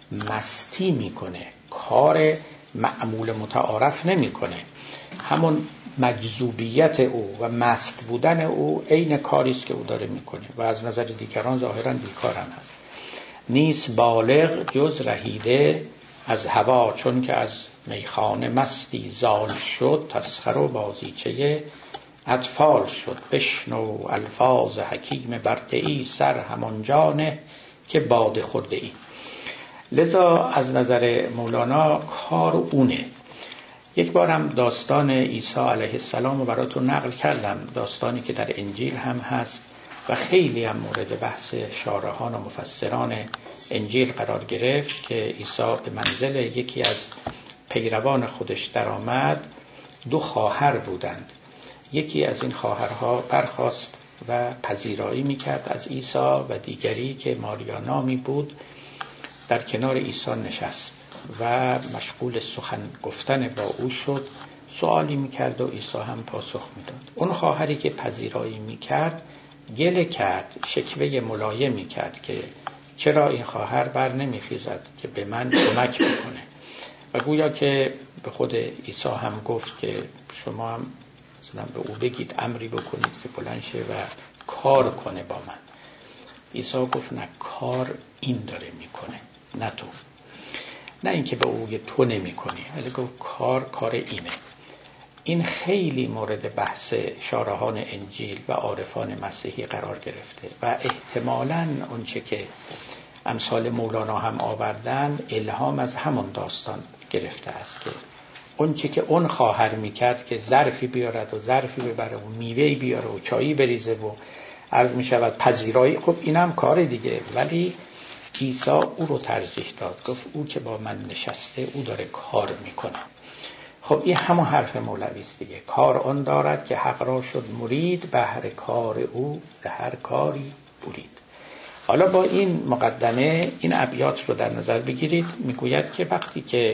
مستی میکنه، کار معمول متعارف نمیکنه. همون مجذوبیت او و مست بودن او عین کاری است که او داره میکنه و از نظر دیگران ظاهرا بیکار هم هست. نیست بالغ جز رهیده از هوا، چون که از میخانه مستی زال شد، تسخر و بازیچه اطفال شد. بشنو الفاظ حکیم برتعی، سر همانجانه که باده خورده ای. لذا از نظر مولانا کار اونه. یک بارم داستان عیسی علیه السلام رو براتون نقل کردم، داستانی که در انجیل هم هست و خیلی هم مورد بحث شارحان و مفسران انجیل قرار گرفت که عیسی به منزل یکی از پیروان خودش در آمد. دو خواهر بودند. یکی از این خواهرها برخاست و پذیرایی میکرد از عیسی و دیگری که ماریا نامی بود در کنار عیسی نشست و مشغول سخن گفتن با او شد. سوالی میکرد و عیسی هم پاسخ میداد. اون خواهری که پذیرایی میکرد گله کرد، شکوه ملایمی کرد که چرا این خواهر بر نمیخیزد که به من کمک بکنه و گویا که به خود عیسی هم گفت که شما هم مثلا به او بگید امری بکنید که بلند شه و کار کنه با من. عیسی گفت نه، کار این داره میکنه نه تو. نه اینکه به او تو نمی کنی، ولی گفت کار اینه. این خیلی مورد بحث شارحان انجیل و عارفان مسیحی قرار گرفته و احتمالاً اونچه که امثال مولانا هم آوردن الهام از همون داستان گرفته است که اونچه که اون خواهر میکرد که ظرفی بیارد و ظرفی ببره و میوهی بیاره و چایی بریزه و عرض میشود پذیرایی، خب اینم کار دیگه، ولی عیسی او رو ترجیح داد، گفت او که با من نشسته او داره کار میکنه. خب این همون حرف مولوی است دیگه. کار آن دارد که حق را شد مرید، بهر کار او ز هر کاری برید. حالا با این مقدمه این ابیات رو در نظر بگیرید. میگوید که وقتی که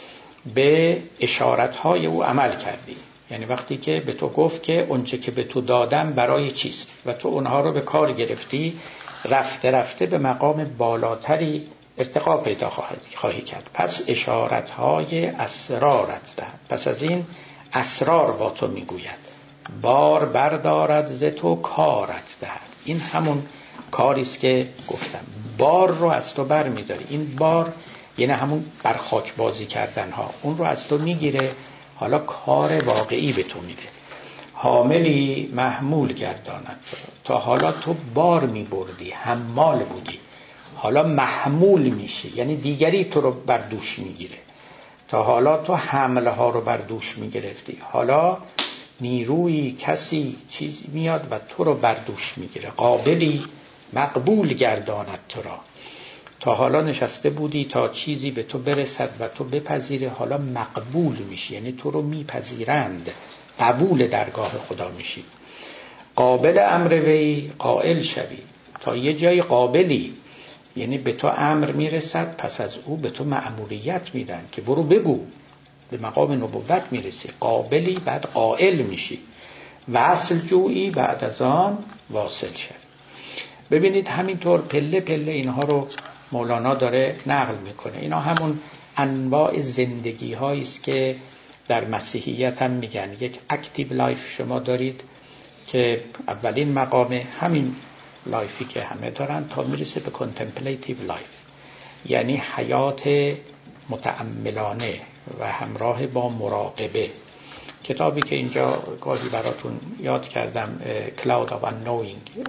به اشارتهای او عمل کردی، یعنی وقتی که به تو گفت که اونچه که به تو دادم برای چیست و تو اونها رو به کار گرفتی، رفته رفته به مقام بالاتری ارتقا پیدا خواهی کرد. پس اشارتهای اسرارت دهد. پس از این اسرار با تو میگوید. بار بردارد ز تو کارت دهد. این همون کاریست که گفتم، بار رو از تو بر میداری. این بار یعنی همون بر خاک بازی کردن ها، اون رو از تو میگیره، حالا کار واقعی به تو میده. حاملی محمول گرداند تا حالا تو بار میبردی، حمال بودی، حالا محمول میشی، یعنی دیگری تو رو بر دوش میگیره. تا حالا تو حمله ها رو بر دوش میگرفتی، حالا نیروی کسی چیزی میاد و تو رو بر دوش میگیره. قابلی مقبول گرداند تو را. تا حالا نشسته بودی تا چیزی به تو برسد و تو بپذیره، حالا مقبول میشی، یعنی تو رو میپذیرند، قبول درگاه خدا میشی. قابل امر وی قائل شوی. تا یه جای قابلی، یعنی به تو امر میرسد، پس از او به تو مأموریت میدن که برو بگو. به مقام نبوت میرسی، قابلی بعد قائل میشی، وصل جویی بعد از آن واصل شد. ببینید همینطور پله پله اینها رو مولانا داره نقل میکنه. اینا همون انواع زندگی هایی است که در مسیحیت هم میگن. یک اکتیو لایف شما دارید که اولین مقام همین لایفی که همه دارن تا میرسه به کنتمپلیتیو لایف، یعنی حیات متأملانه و همراه با مراقبه. کتابی که اینجا گاهی براتون یاد کردم، Cloud of Unknowing،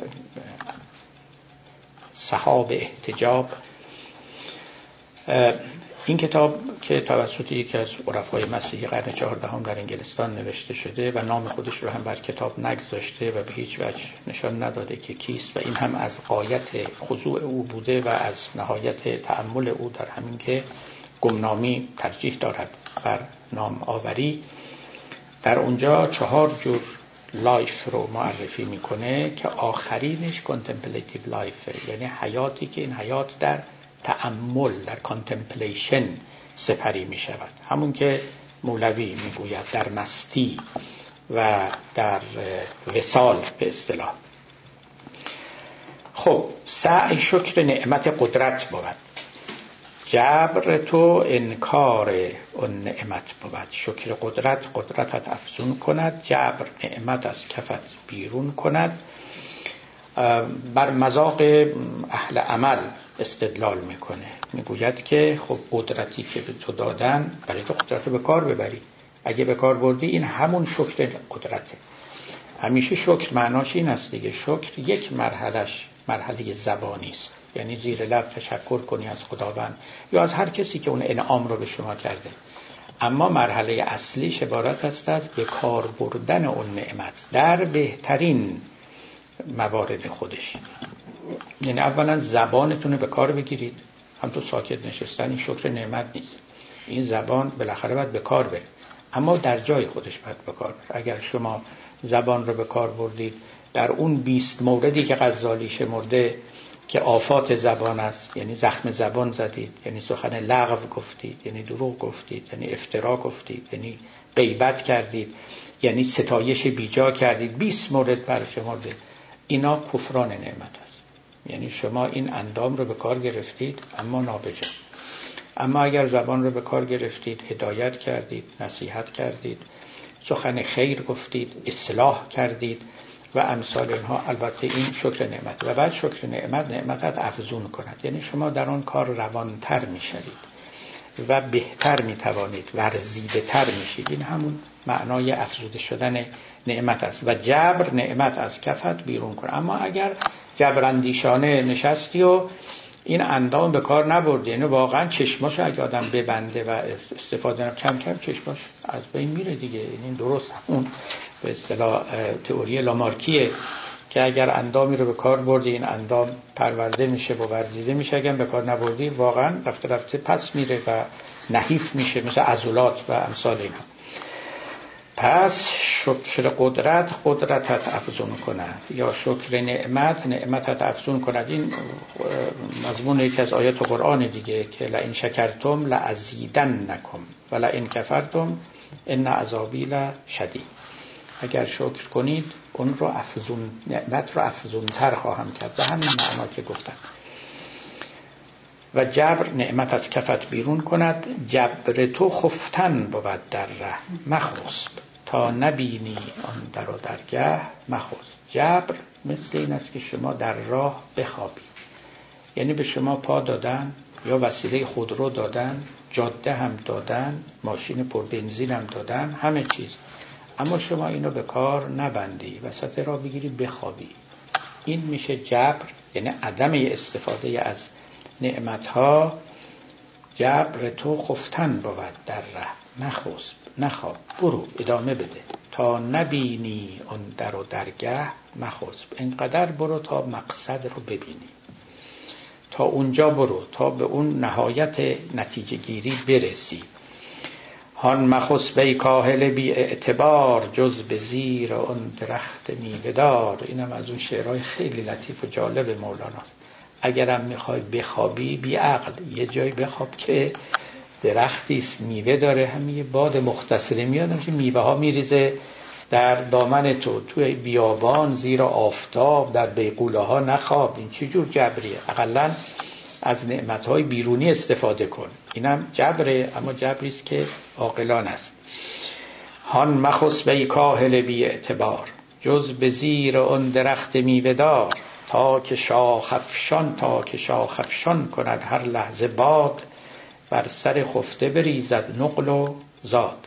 سحاب احتجاب، این کتاب که توسط یکی از عرفای مسیحی قرن 14 در انگلستان نوشته شده و نام خودش رو هم بر کتاب نگذاشته و به هیچ وجه نشان نداده که کیست، و این هم از غایت خضوع او بوده و از نهایت تأمل او در همین که گمنامی ترجیح دارد بر نام آوری. در اونجا 4 جور لایف رو معرفی میکنه که آخرینش کنتمپلیتیو لایف، یعنی حیاتی که این حیات در تأمل، در کانتمپلیشن سپری می شود، همون که مولوی میگوید در مستی و در وصال به اصطلاح. خب سعی شکر نعمت قدرت بود، جبر تو انکار اون نعمت بود. شکر قدرتت افزون کند، جبر نعمت از کفت بیرون کند. بر مذاق اهل عمل استدلال میکنه، میگوید که خب قدرتی که به تو دادن برای تو قدرت رو به کار ببری، اگه به کار بردی این همون شکر قدرته. همیشه شکر معناش این است دیگه، شکر یک مرحله زبانی است، یعنی زیر لب تشکر کنی از خداوند یا از هر کسی که اون انعام رو به شما کرده، اما مرحله اصلیش عبارت است از به کار بردن اون نعمت در بهترین موارد خودش. یعنی اولا زبانتون رو به کار بگیرید، هم تو ساکت نشستن این شکر نعمت نیست، این زبان بالاخره باید به کار بره، اما در جای خودش باید به کار بره. اگر شما زبان رو به کار بردید در اون 20 موردی که غزالی شمرده که آفات زبان است، یعنی زخم زبان زدید، یعنی سخن لغو گفتید، یعنی دروغ گفتید، یعنی افترا گفتید، یعنی غیبت کردید، یعنی ستایش بیجا کردید، 20 مورد برشمرده، اینا کفران نعمت است. یعنی شما این اندام رو به کار گرفتید اما نابجا. اما اگر زبان رو به کار گرفتید، هدایت کردید، نصیحت کردید، سخن خیر گفتید، اصلاح کردید و امثال اینها، البته این شکر نعمت. و بعد شکر نعمتت افزون کند، یعنی شما در آن کار روانتر میشوید و بهتر میتوانید، ورزیده تر میشید. این همون معنای افزوده شدن نعمت است. و جبر نعمت از کفت بیرون کن. اما اگر جبراندیشانه نشستی و این اندام به کار نبردی، یعنی واقعا چشماشو اگه آدم ببنده و استفاده نکنه کم کم چشماش از بین میره دیگه. این درست همون به اصطلاح تئوری لامارکیه که اگر اندامی رو به کار بردی این اندام پرورده میشه و ورزیده میشه، اگر به کار نبردی واقعا رفته رفته پس میره و نحیف میشه، مثل عضلات و امثال اینها. پس شکر قدرتت افزون کند، یا شکر نعمتت افزون کند. این مضمون یکی از آیات قرآن دیگه که لئن شکرتم لازیدنکم و لئن کفرتم ان عذابی لشدید. اگر شکر کنید اون رو افزون، نعمت رو افزون تر خواهم کرد، به همین معنا که گفتم. و جبر نعمت از کفت بیرون کند، جبر تو خفتن بود در ره مخسب، تا نبینی آن در و درگه مخسب. جبر مثل این است که شما در راه بخوابید، یعنی به شما پا دادن یا وسیله خودرو دادن، جاده هم دادن، ماشین پربنزین هم دادن، همه چیز، اما شما اینو به کار نبندی، وسط راه بگیری بخوابی. این میشه جبر، یعنی عدم استفاده از نعمتها. جبر تو خفتن بود در ره مخسب، نخواب، برو ادامه بده، تا نبینی اون در و درگه مخسب. اینقدر برو تا مقصد رو ببینی، تا اونجا برو، تا به اون نهایت نتیجه گیری برسی. هان مخسبه کاهل بی اعتبار، جز به زیر اون درخت میوه‌دار. اینم از اون شعرهای خیلی لطیف و جالب مولانا. اگرم میخوای بخوابی بی عقل، یه جایی بخواب که درختی است میوه داره، همین یه باد مختصری میاد که میوه ها میریزه در دامن توی بیابان زیر آفتاب در بیغوله ها نخواب. این چه جور جبریه؟ اقلا از نعمتهای بیرونی استفاده کن. اینم جبره، اما جبری است که عاقلانه است. هان مخسب ای کاهل بی اعتبار، جز به زیر آن درخت میوه دار. تا که شاخ افشان کند هر لحظه باد، بر سر خفته بریزد نقل و زاد.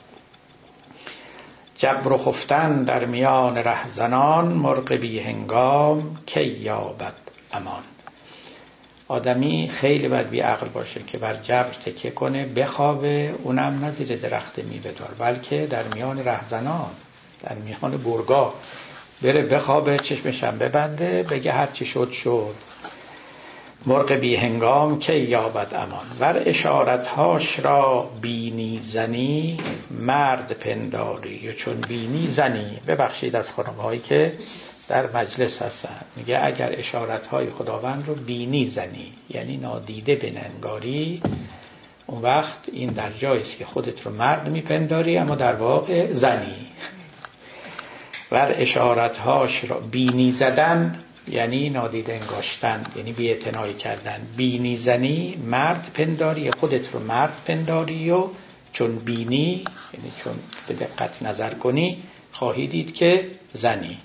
جبر و خفتن در میان رهزنان، مرغ بی هنگام کی یابد امان. آدمی خیلی باید بی عقل باشه که بر جبر تکیه کنه بخوابه، اونم نه زیر درخت میوه دار، بلکه در میان رهزنان، در میان برگا بره بخوابه، چشمشم ببنده، بگه هر چی شد شد. مرغ بی هنگام کی یابد امان. ور اشارتهاش را بینی زنی، مرد پنداری یا چون بینی زنی. ببخشید از خانم‌هایی که در مجلس هستن، میگه اگر اشارتهای خداوند رو بینی زنی، یعنی نادیده بننگاری، اون وقت این در جایی است که خودت رو مرد میپنداری اما در واقع زنی. ور اشارتهاش را بینی زدن یعنی نادیده انگاشتن، یعنی بی‌اعتنایی کردن. بینی زنی مرد پنداری، خودت رو مرد پنداری، و چون بینی یعنی چون به دقت نظر کنی خواهی دید که زنی.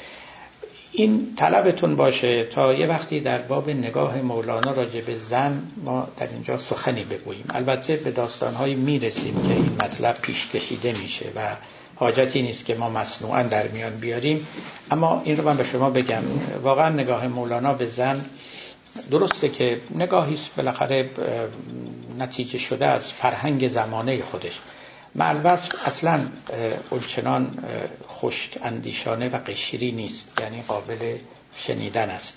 این طلبتون باشه تا یه وقتی در باب نگاه مولانا راجع به زن ما در اینجا سخنی بگوییم. البته به داستانهایی میرسیم که این مطلب پیش کشیده میشه و حاجتی نیست که ما مصنوعاً در میان بیاریم، اما این رو من به شما بگم. واقعا نگاه مولانا به زن درسته که نگاهی است بالاخره نتیجه شده از فرهنگ زمانه خودش، معلوصف اصلا اونچنان خشک اندیشانه و قشری نیست، یعنی قابل شنیدن است.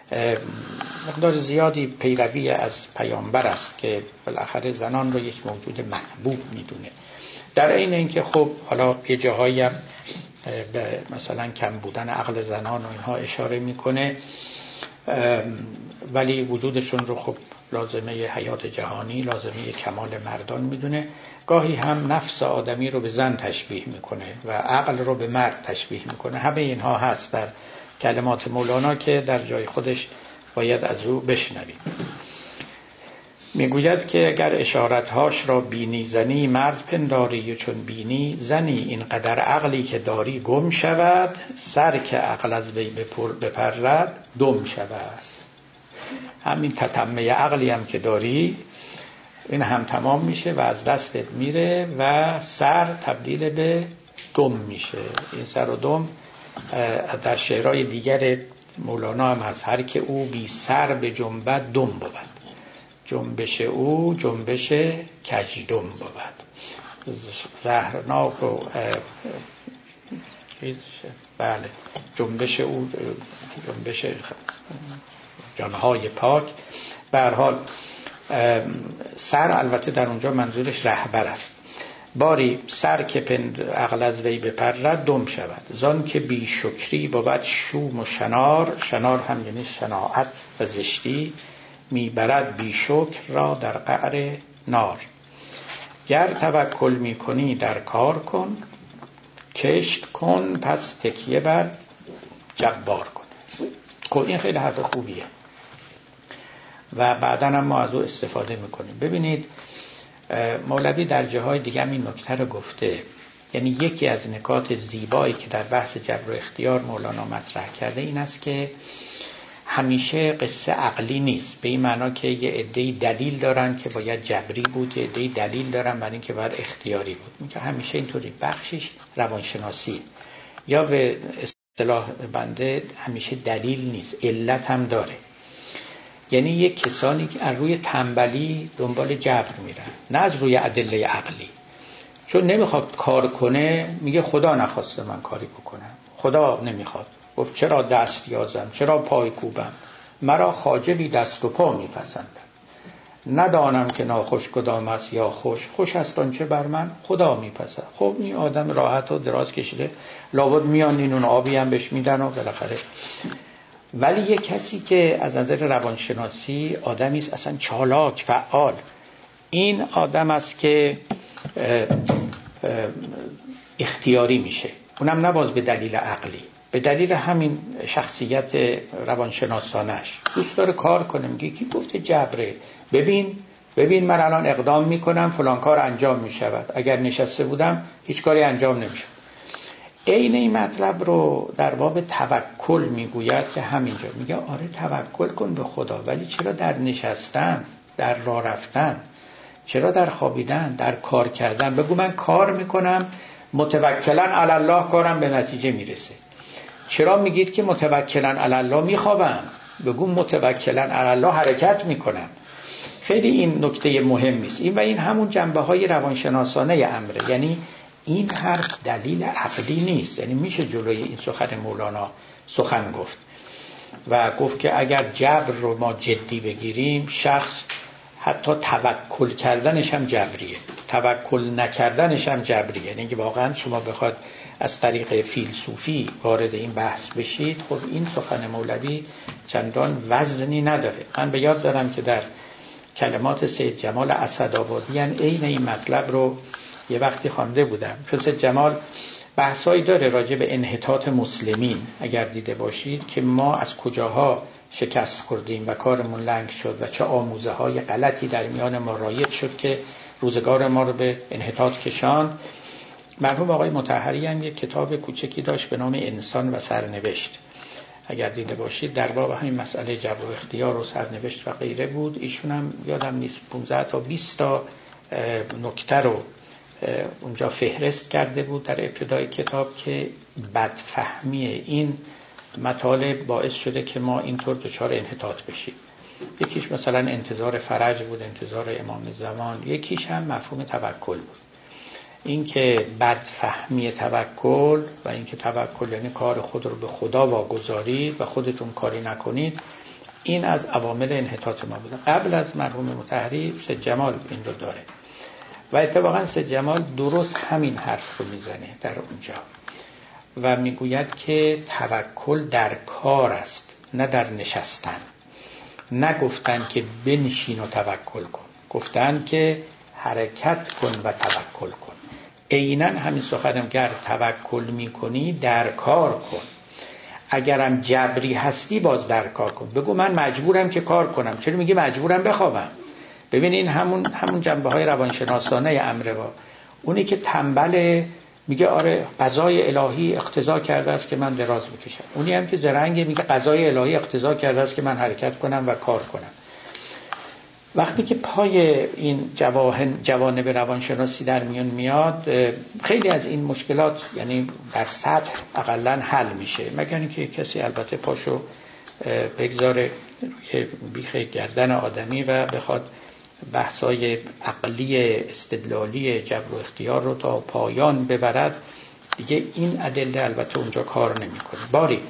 مقدار زیادی پیروی از پیامبر است که بالاخره زنان رو یک موجود محبوب میدونه. در این اینکه خب حالا یه جاهایی هم به مثلا کم بودن عقل زنان و اینها اشاره میکنه، ولی وجودشون رو خب لازمه حیات جهانی، لازمه کمال مردان میدونه. گاهی هم نفس آدمی رو به زن تشبیه میکنه و عقل رو به مرد تشبیه میکنه. همه اینها هست در کلمات مولانا که در جای خودش باید از او بشنویم. میگوید که اگر اشارتهاش را بینی زنی، مرد پنداری و چون بینی زنی. اینقدر عقلی که داری گم شود، سر که عقل از وی بپرد دم شود. همین تتمه عقلی هم که داری این هم تمام میشه و از دستت میره و سر تبدیل به دم میشه. این سر و دم در شعرهای دیگر مولانا هم هست. هر که او بی سر به جنبت دم بود، جنبش او جنبش کجدم بود. زهرناک و بله جنبش او جنبش جانهای پاک. به هر حال سر البته در اونجا منظورش رهبر است. باری سر که عقل از وی بپرد دم شود، زان که بی شکری بود شوم و شنار. شنار هم یعنی شناعت و زشتی، میبرد بی شکر را در قعر نار. گر توکل میکنی در کار کن، کشت کن پس تکیه بر جبار کن. خب این خیلی حرف خوبیه و بعداً هم ما از او استفاده میکنیم. ببینید مولوی در جاهای دیگه هم این نکته رو گفته، یعنی یکی از نکات زیبایی که در بحث جبر و اختیار مولانا مطرح کرده این است که همیشه قصه عقلی نیست، به این معنا که یه عده‌ای دلیل دارن که باید جبری بود، یه عده‌ای دلیل دارن برای اینکه باید اختیاری بود. میگه همیشه اینطوری. بخشش روانشناسی یا به اصطلاح بنده همیشه دلیل نیست، علت هم داره. یعنی یک کسانی که از روی تنبلی دنبال جبر میرن، نه از روی ادله عقلی. چون نمیخواد کار کنه میگه خدا نخواسته من کاری بکنم، خدا نمیخواد. گفت چرا دست یازم، چرا پای کوبم، مرا خاجلی دست و پا میپسندم. ندانم که ناخوش کدام است یا خوش، خوش است آنچه بر من خدا میپسند. خب این آدم راحت و دراز کشیده، لابد میان این اون آبی هم بهش میدن و بالاخره. ولی یک کسی که از نظر روانشناسی آدمی است اصلا چالاک، فعال، این آدم است که اختیاری میشه، اونم نباز به دلیل عقلی، به دلیل همین شخصیت روانشناسانش دوست داره کار کنه. میگه کی گفته جبره؟ ببین من الان اقدام میکنم فلان کار انجام میشود، اگر نشسته بودم هیچ کاری انجام نمیشه. عین این مطلب رو در باب توکل میگوید که همینجا میگه آره توکل کن به خدا، ولی چرا در نشستن، در راه رفتن، چرا در خوابیدن، در کار کردن؟ بگو من کار میکنم متوکلن علی الله کارم به نتیجه میرسه. چرا میگید که متوکلن علی الله میخوابم؟ بگو متوکلن علی الله حرکت میکنم. خیلی این نکته مهمی است. این و این همون جنبه های روانشناسانه امره. یعنی این حرف دلیل عقلی نیست، یعنی میشه جلوی این سخن مولانا سخن گفت و گفت که اگر جبر رو ما جدی بگیریم، شخص حتی توکل کردنش هم جبریه، توکل نکردنش هم جبریه. یعنی که واقعا شما بخواد از طریق فیلسوفی وارد این بحث بشید، خب این سخن مولوی چندان وزنی نداره. من به یاد دارم که در کلمات سید جمال اسدآبادیان عین این مطلب رو یه وقتی خوانده بودم. چون سید جمال بحثایی داره راجع به انحطاط مسلمین، اگر دیده باشید که ما از کجاها شکست خوردیم و کارمون لنگ شد و چه آموزه های غلطی در میان ما رایج شد که روزگار ما رو به انحطاط کشاند. مرحوم آقای مطهری هم یک کتاب کوچکی داشت به نام انسان و سرنوشت، اگر دیده باشید در باب همین مسئله جبر و اختیار و سرنوشت و غیره بود. ایشون هم یادم نیست 15 تا 20 تا نکته رو اونجا فهرست کرده بود در ابتدای کتاب که بدفهمی این مطالب باعث شده که ما اینطور دچار انحطاط بشیم. یکیش مثلا انتظار فرج بود، انتظار امام زمان. یکیش هم مفهوم توکل بود، این که بدفهمی توکل و این که توکل یعنی کار خود رو به خدا واگذارید و خودتون کاری نکنید. این از عوامل انحطاط ما بوده. قبل از مرحوم مطهری سید جمال این رو داره و اتفاقا سید جمال درست همین حرف رو میزنه در اونجا و میگوید که توکل در کار است، نه در نشستن. نگفتن که بنشین و توکل کن، گفتن که حرکت کن و توکل کن. عیناً همین سخنم، گر توکل میکنی در کار کن، اگرم جبری هستی باز در کار کن. بگو من مجبورم که کار کنم، چرا میگی مجبورم بخوابم؟ ببینین همون جنبه های روانشناسانه امر با اونی که تنبل میگه آره قضای الهی اقتضا کرده است که من دراز بکشم، اونی هم که زرنگ میگه قضای الهی اقتضا کرده است که من حرکت کنم و کار کنم. وقتی که پای این جوانب روانشناسی در میون میاد، خیلی از این مشکلات یعنی در سطح اقلا حل میشه، مگر اینکه کسی البته پاشو بگذاره روی بیخ گردن آدمی و بخواد بحثای عقلی استدلالی جبر و اختیار رو تا پایان ببرد، دیگه این ادله البته اونجا کار نمیکنه. باری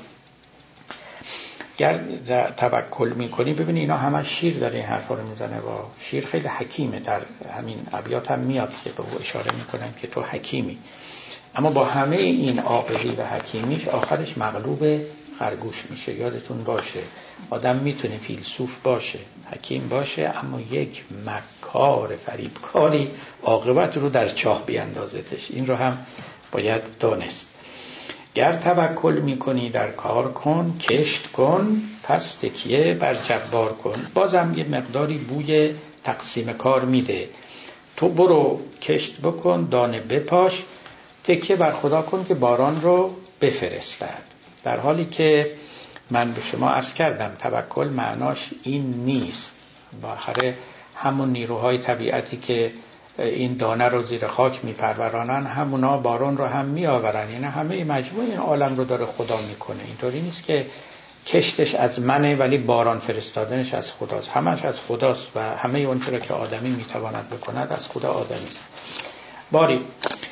گر توکل میکنی، ببینی اینا همه شیر داره این حرفا رو میزنه و شیر خیلی حکیمه. در همین ابیات هم میاد که به او اشاره میکنن که تو حکیمی، اما با همه این عاقلی و حکیمیش آخرش مغلوب خرگوش میشه. یادتون باشه آدم میتونه فیلسوف باشه، حکیم باشه، اما یک مکار فریبکاری عاقبت رو در چاه بیاندازتش. این رو هم باید دانست. گر توکل میکنی در کار کن، کشت کن پس تکیه بر جبار کن. بازم یه مقداری بوی تقسیم کار میده. تو برو کشت بکن، دانه بپاش، تکیه بر خدا کن که باران رو بفرستد. در حالی که من به شما عرض کردم توکل معناش این نیست. بالاخره همون نیروهای طبیعتی که این دانه رو زیر خاک میپرورانن، همونا باران رو هم میآورن. یعنی همه مجموع این عالم رو داره خدا میکنه. اینطوری نیست که کشتش از منه ولی باران فرستادنش از خداست. همش از خداست و همه اون چیزی که آدمی میتواند بکند از خدا آدمی است. باری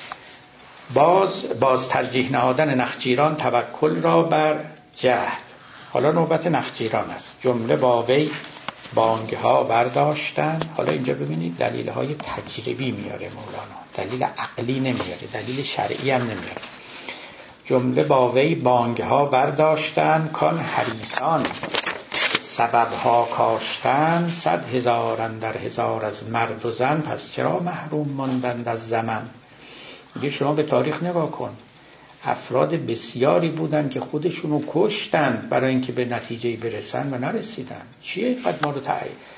باز ترجیح نهادن نخجیران توکل را بر جهد. حالا نوبت نخجیران است. جمله با وی بانگ ها برداشتن. حالا اینجا ببینید دلیل های تجربی میاره مولانا، دلیل عقلی نمیاره، دلیل شرعی هم نمیاره. جمله با وی بانگ ها برداشتن کان حریصان سببها کاشتن 100,000 اندر هزار از مرد و زن، پس چرا محروم ماندند از زمن. میگه شما به تاریخ نگاه کن، افراد بسیاری بودن که خودشونو کشتن برای اینکه به نتیجه برسن و نرسیدن. چیه قد ما رو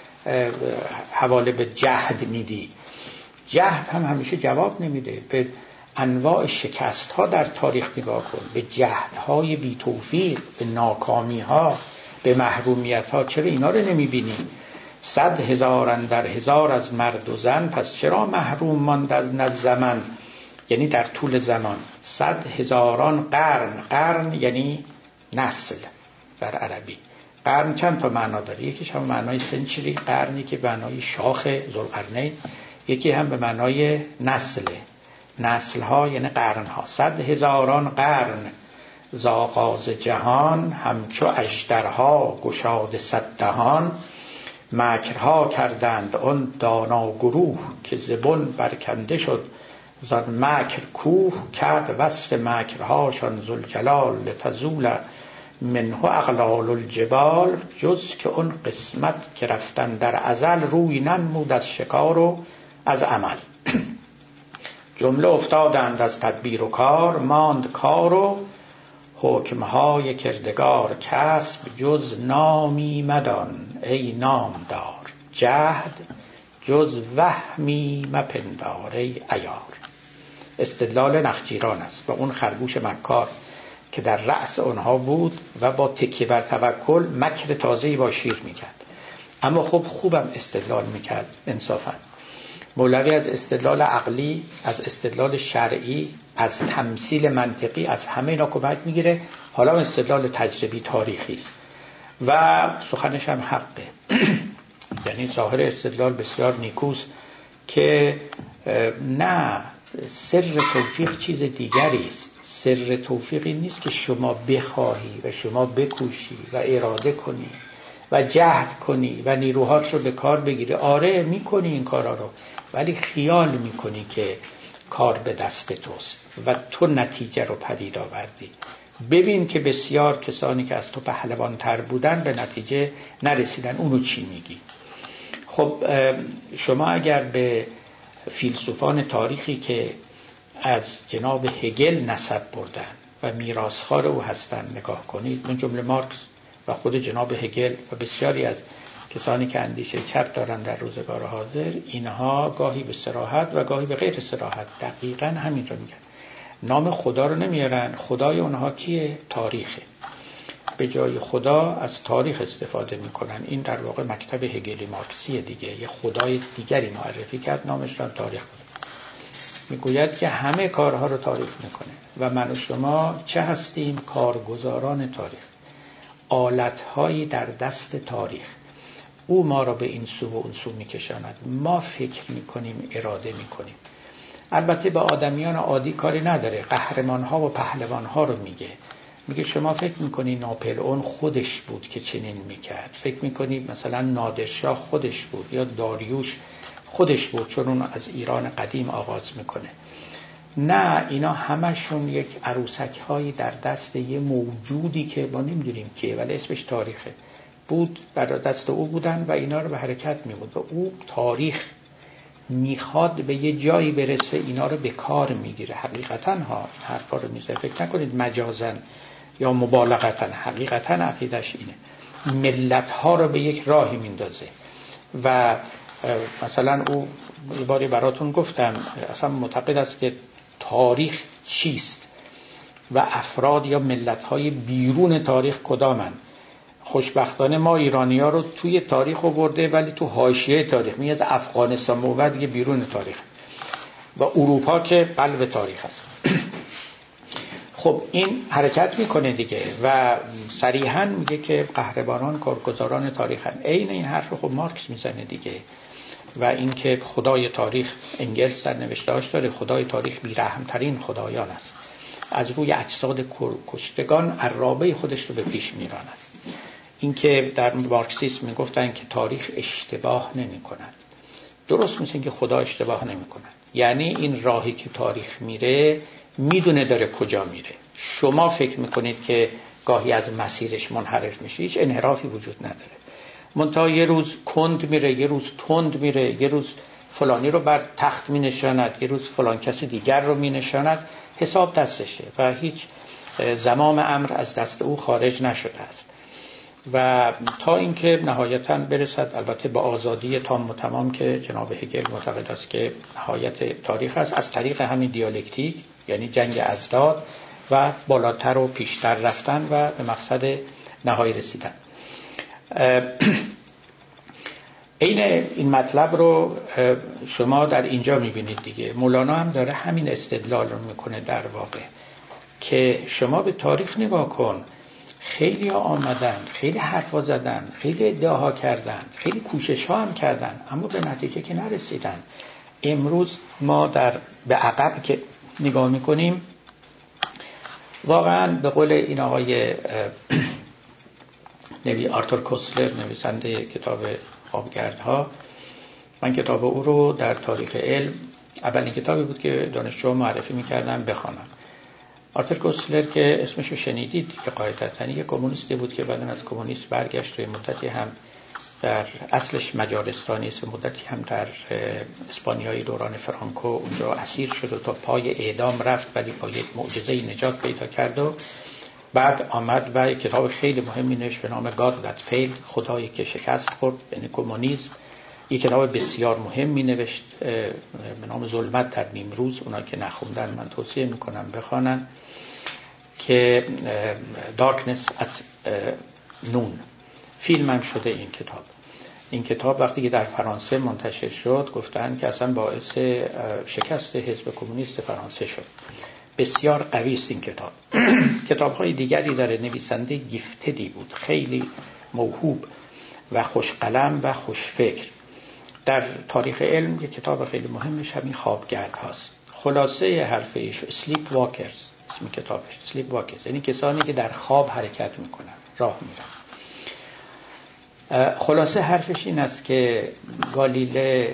حواله به جهد میدی؟ جهد هم همیشه جواب نمیده. به انواع شکست ها در تاریخ نگاه کن، به جهد های بی توفیق، به ناکامی ها، به محرومیت ها. چرا اینا رو نمیبینی؟ 100,000 اندر هزار از مرد و زن، پس چرا محروم ماند از زمن، یعنی در طول زمان. 100,000 قرن، قرن یعنی نسل در عربی. قرن چند تا معنا داره، یکیش هم معنای سنچری، قرنی که به معنای شاخ ذوالقرنین، یکی هم به معنای نسله، نسل ها یعنی قرن ها. 100,000 قرن ز آغاز جهان، همچو اژدرها گشاده 100 دهان. مکرها کردند آن دانا گروه، که زبون برکنده شد زان مکر کوه. کرد وصف مکرهاشان ذوالجلال، لتزول منه اغلال الجبال. جز که اون قسمت که رفتن در ازل، روی ننمود از شکار و از عمل. جمله افتادند از تدبیر و کار، ماند کار و حکمهای کردگار. کسب جز نامی مدان ای نامدار، جهد جز وهمی مپندار ای عیار. استدلال نخجیران است و اون خرگوش مکار که در رأس اونها بود و با تکیه بر توکل مکر تازه‌ای با شیر میکرد. اما خب خوبم استدلال میکرد انصافا. مولوی از استدلال عقلی، از استدلال شرعی، از تمثیل منطقی، از همه اینا کمک میگیره. حالا استدلال تجربی تاریخی و سخنش هم حقه. یعنی ظاهر استدلال بسیار نیکوست که نه، سر توفیق چیز دیگری است. سر توفیقی نیست که شما بخواهی و شما بکوشی و اراده کنی و جهد کنی و نیروهات رو به کار بگیری. آره میکنی این کارا رو، ولی خیال میکنی که کار به دست توست و تو نتیجه رو پدید آوردی. ببین که بسیار کسانی که از تو پهلوان‌تر بودن به نتیجه نرسیدن. اونو چی میگی؟ خب شما اگر به فیلسوفان تاریخی که از جناب هگل نسب بردن و میراثخوار او هستن نگاه کنید، من جمله مارکس و خود جناب هگل و بسیاری از کسانی که اندیشه چپ دارن در روزگار حاضر، اینها گاهی به صراحت و گاهی به غیر صراحت دقیقاً همین رو میگن. نام خدا رو نمیارن. خدای اونها کیه؟ تاریخه. به جای خدا از تاریخ استفاده میکنن. این در واقع مکتب هگلی مارکسیه دیگه. یه خدای دیگری معرفی کرد، نامش را تاریخ بود. میگوید که همه کارها رو تاریخ میکنه و من و شما چه هستیم؟ کارگزاران تاریخ، آلتهایی در دست تاریخ. او ما را به این سو و اون سو میکشاند، ما فکر میکنیم، اراده میکنیم. البته به آدمیان عادی کاری نداره، قهرمانها و پهلوانها رو میگه شما فکر میکنی ناپلئون خودش بود که چنین میکرد؟ فکر میکنی مثلا نادرشاه خودش بود یا داریوش خودش بود چون اون از ایران قدیم آغاز میکنه؟ نه، اینا همشون یک عروسک هایی در دست یه موجودی که ما نمیدونیم کیه ولی اسمش تاریخه بود، در دست او بودن و اینا رو به حرکت میبود و او تاریخ میخواد به یه جایی برسه اینا رو به کار میگیره. حقیقتا ها این حرفا رو میزه، فکر نکنید مجازن یا مبالغتا، حقیقتا عقیدش اینه. ملت ها رو به یک راهی میندازه و مثلا او یه باری براتون گفتم اصلا معتقد است که تاریخ چیست و افراد یا ملت های بیرون تاریخ کدامن. خوشبختانه ما ایرانی ها رو توی تاریخ آورده ولی تو حاشیه تاریخ، میگه از افغانستان بعد دیگه بیرون تاریخ و اروپا که قلب تاریخ است. خب این حرکت میکنه دیگه و صریحاً میگه که قهرمانان کارگزاران تاریخن. عین این حرف خب مارکس میزنه دیگه. و اینکه خدای تاریخ، انگلس در نوشته‌اش داره، خدای تاریخ بی‌رحم‌ترین خدایان است، از روی اجساد کشتگان عرابه خودش رو به پیش میراند. اینکه در مارکسیسم میگفتن که تاریخ اشتباه نمی‌کند، درست مثل که خدا اشتباه نمی‌کند. یعنی این راهی که تاریخ میره میدونه داره کجا میره. شما فکر میکنید که گاهی از مسیرش منحرف میشه، هیچ انحرافی وجود نداره. منتها یه روز کند میره، یه روز تند میره، یه روز فلانی رو بر تخت می نشاند، یه روز فلان کسی دیگر رو می نشاند. حساب دستشه و هیچ زمام امر از دست او خارج نشده است و تا اینکه نهایتاً برسد البته با آزادی تام و تمام که جناب هگل معتقد است که نهایت تاریخ است، از طریق همین دیالکتیک یعنی جنگ اضداد و بالاتر و پیشتر رفتن و به مقصد نهایی رسیدن. این مطلب رو شما در اینجا میبینید دیگه. مولانا هم داره همین استدلال رو میکنه در واقع که شما به تاریخ نگاه کن، خیلی ها آمدن، خیلی حرفا زدن، خیلی ادعاها کردن، خیلی کوشش ها هم کردن، اما به نتیجه که نرسیدن. امروز ما به عقب که نگاه میکنیم، واقعا به قول این آقای آرتور کوسلر نویسنده کتاب خوابگردها، من کتاب او رو در تاریخ علم اولین کتابی بود که دانشجو معرفی میکردن بخوانم. آرتور کوسلر که اسمشو شنیدید که قاعدتاً یک کمونیستی بود که بعداً از کمونیست برگشت، روی مدتی هم در اصلش مجارستانی است، مدتی هم در اسپانیایی دوران فرانکو اونجا اسیر شد و تا پای اعدام رفت، ولی با یک معجزه نجات پیدا کرد و بعد آمد و یک کتاب خیلی مهمی نوشت به نام God That Failed، خدایی که شکست خورد، یعنی کمونیسم. یک کتاب بسیار مهمی نوشت به نام ظلمت در نیمروز، اونا که نخوندن من توصیه میکنم بخوانن، که Darkness at Noon. فیلم هم شده این کتاب وقتی که در فرانسه منتشر شد گفتن که اصلا باعث شکست حزب کمونیست فرانسه شد. بسیار قوی است این کتاب. کتاب‌های دیگری داره، نویسنده گیفتدی بود، خیلی موهوب و خوش قلم و خوش فکر. در تاریخ علم یک کتاب خیلی مهمش همین خوابگرد هاست. خلاصه حرف ایش اسلیپ واکرز، اسم کتابش اسلیپ واکرز، یعنی کسانی که در خواب حرکت میکنن، راه میرن. خلاصه حرفش این است که گالیله،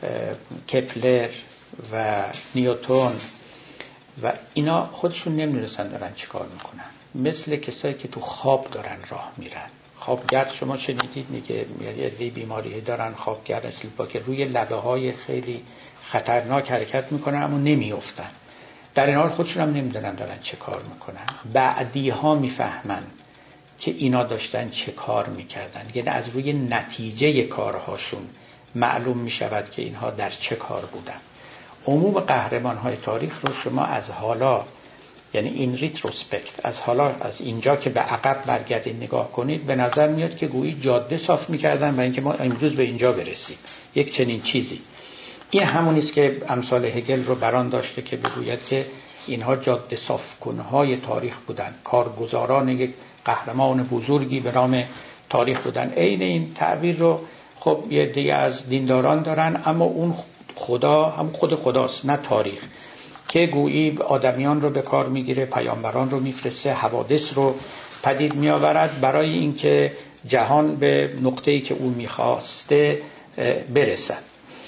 کپلر و نیوتن و اینا خودشون نمیدونستن دارن چیکار میکنن، مثل کسایی که تو خواب دارن راه میرن. خوابگرد شما شنیدید میگه یه بیماری دارن خوابگرد، اسلیپ واکر، روی لبه های خیلی خطرناک حرکت میکنن اما نمیافتن. در این حال خودشون هم نمیدونن دارن چه کار میکنن. بعدی ها میفهمن که اینا داشتن چه کار میکردن، یعنی از روی نتیجه کارهاشون معلوم میشود که اینها در چه کار بودن. عموم قهرمان های تاریخ رو شما از حالا، یعنی این ریتروسپکت، از حالا، از اینجا که به عقب برگردید نگاه کنید، به نظر میاد که گویی جاده صاف میکردن و اینکه ما امروز به اینجا برسیم، یک چنین چیزی. این همونی است که امثال هگل رو بران داشته که بگوید که اینها جاده صاف کنهای تاریخ بودن، کارگزاران یک قهرمان بزرگی به نام تاریخ بودن. عین این تعبیر رو خب یه دیگه از دینداران دارن، اما اون خدا هم خود خداست نه تاریخ، که گویی آدمیان رو به کار میگیره، پیامبران رو میفرسته، حوادث رو پدید میآورد برای اینکه جهان به نقطه‌ای که او میخواسته برسد.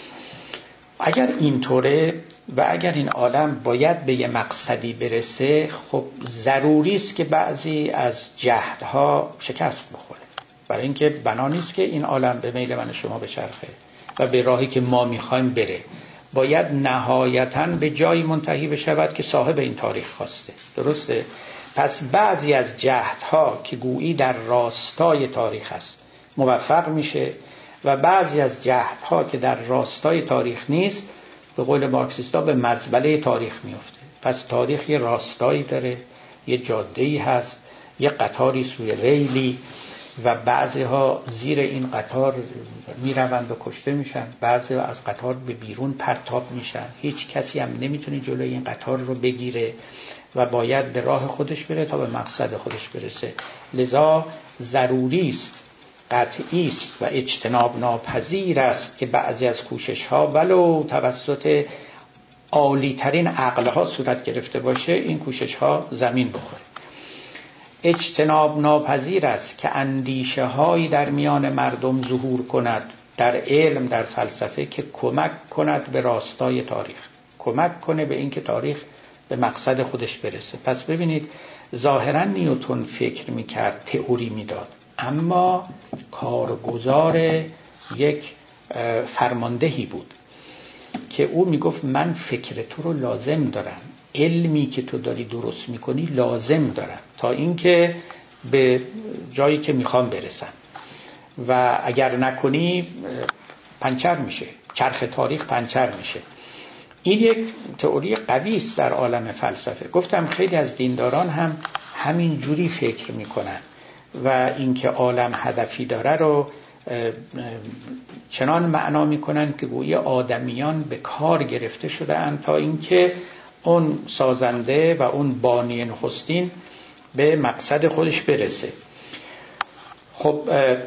اگر اینطوره و اگر این عالم باید به یه مقصدی برسه، خب ضروری است که بعضی از جهدها شکست بخوره، برای اینکه بنا نیست که این عالم به میل من شما بچرخه و به راهی که ما میخوایم بره. باید نهایتاً به جایی منتهی بشود که صاحب این تاریخ خواسته. درسته؟ پس بعضی از جهدها که گویی در راستای تاریخ است موفق میشه و بعضی از جهدها که در راستای تاریخ نیست به قول مارکسیستا به مزبله تاریخ میفته. پس تاریخ یه راستایی داره، یه جاده‌ای هست، یه قطاری سوی ریلی و بعضی ها زیر این قطار میروند و کشته میشن، بعضی ها از قطار به بیرون پرتاب میشن، هیچ کسی هم نمیتونه جلوی این قطار رو بگیره و باید به راه خودش بره تا به مقصد خودش برسه. لذا ضروری است، قطعی است و اجتناب ناپذیر است که بعضی از کوشش ها ولو توسط عالی ترین عقل ها صورت گرفته باشه، این کوشش ها زمین بخوره. اجتناب ناپذیر است که اندیشه هایی در میان مردم ظهور کند، در علم، در فلسفه، که کمک کند به راستای تاریخ، کمک کنه به اینکه تاریخ به مقصد خودش برسه. پس ببینید ظاهرا نیوتن فکر میکرد، تئوری میداد، اما کارگزار یک فرماندهی بود که او میگفت من فکر تو رو لازم دارم، علمی که تو داری درست میکنی لازم دارم تا اینکه به جایی که میخوام برسم و اگر نکنی پنچر میشه، چرخ تاریخ پنچر میشه. این یک تئوری قوی است در عالم فلسفه. گفتم خیلی از دینداران هم همین جوری فکر میکنن و اینکه عالم هدفی داره رو چنان معنا میکنن که گویی آدمیان به کار گرفته شده اند تا اینکه اون سازنده و اون بانی نخستین به مقصد خودش برسه. خب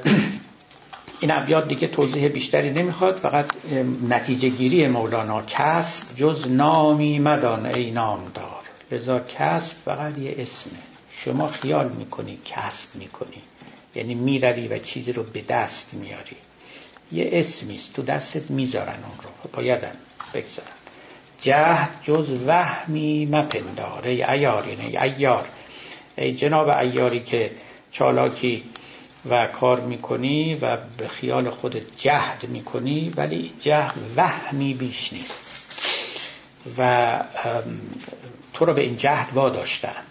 این ابیات دیگه توضیح بیشتری نمیخواد، فقط نتیجه گیری مولانا: کسب جز نامی مدان ای نامدار. لذا کسب فقط یه اسمه. شما خیال میکنی کسب میکنی یعنی میروی و چیزی رو به دست میاری، یه اسمیست، تو دستت میذارن اون رو، بایدن بگذارن. جهد جز وهمی مپندار ای عیار، یعنی ای عیار، ای جناب عیاری که چالاکی و کار میکنی و به خیال خودت جهد میکنی، ولی جهد وهمی بیش نیست و تو رو به این جهد واداشتند.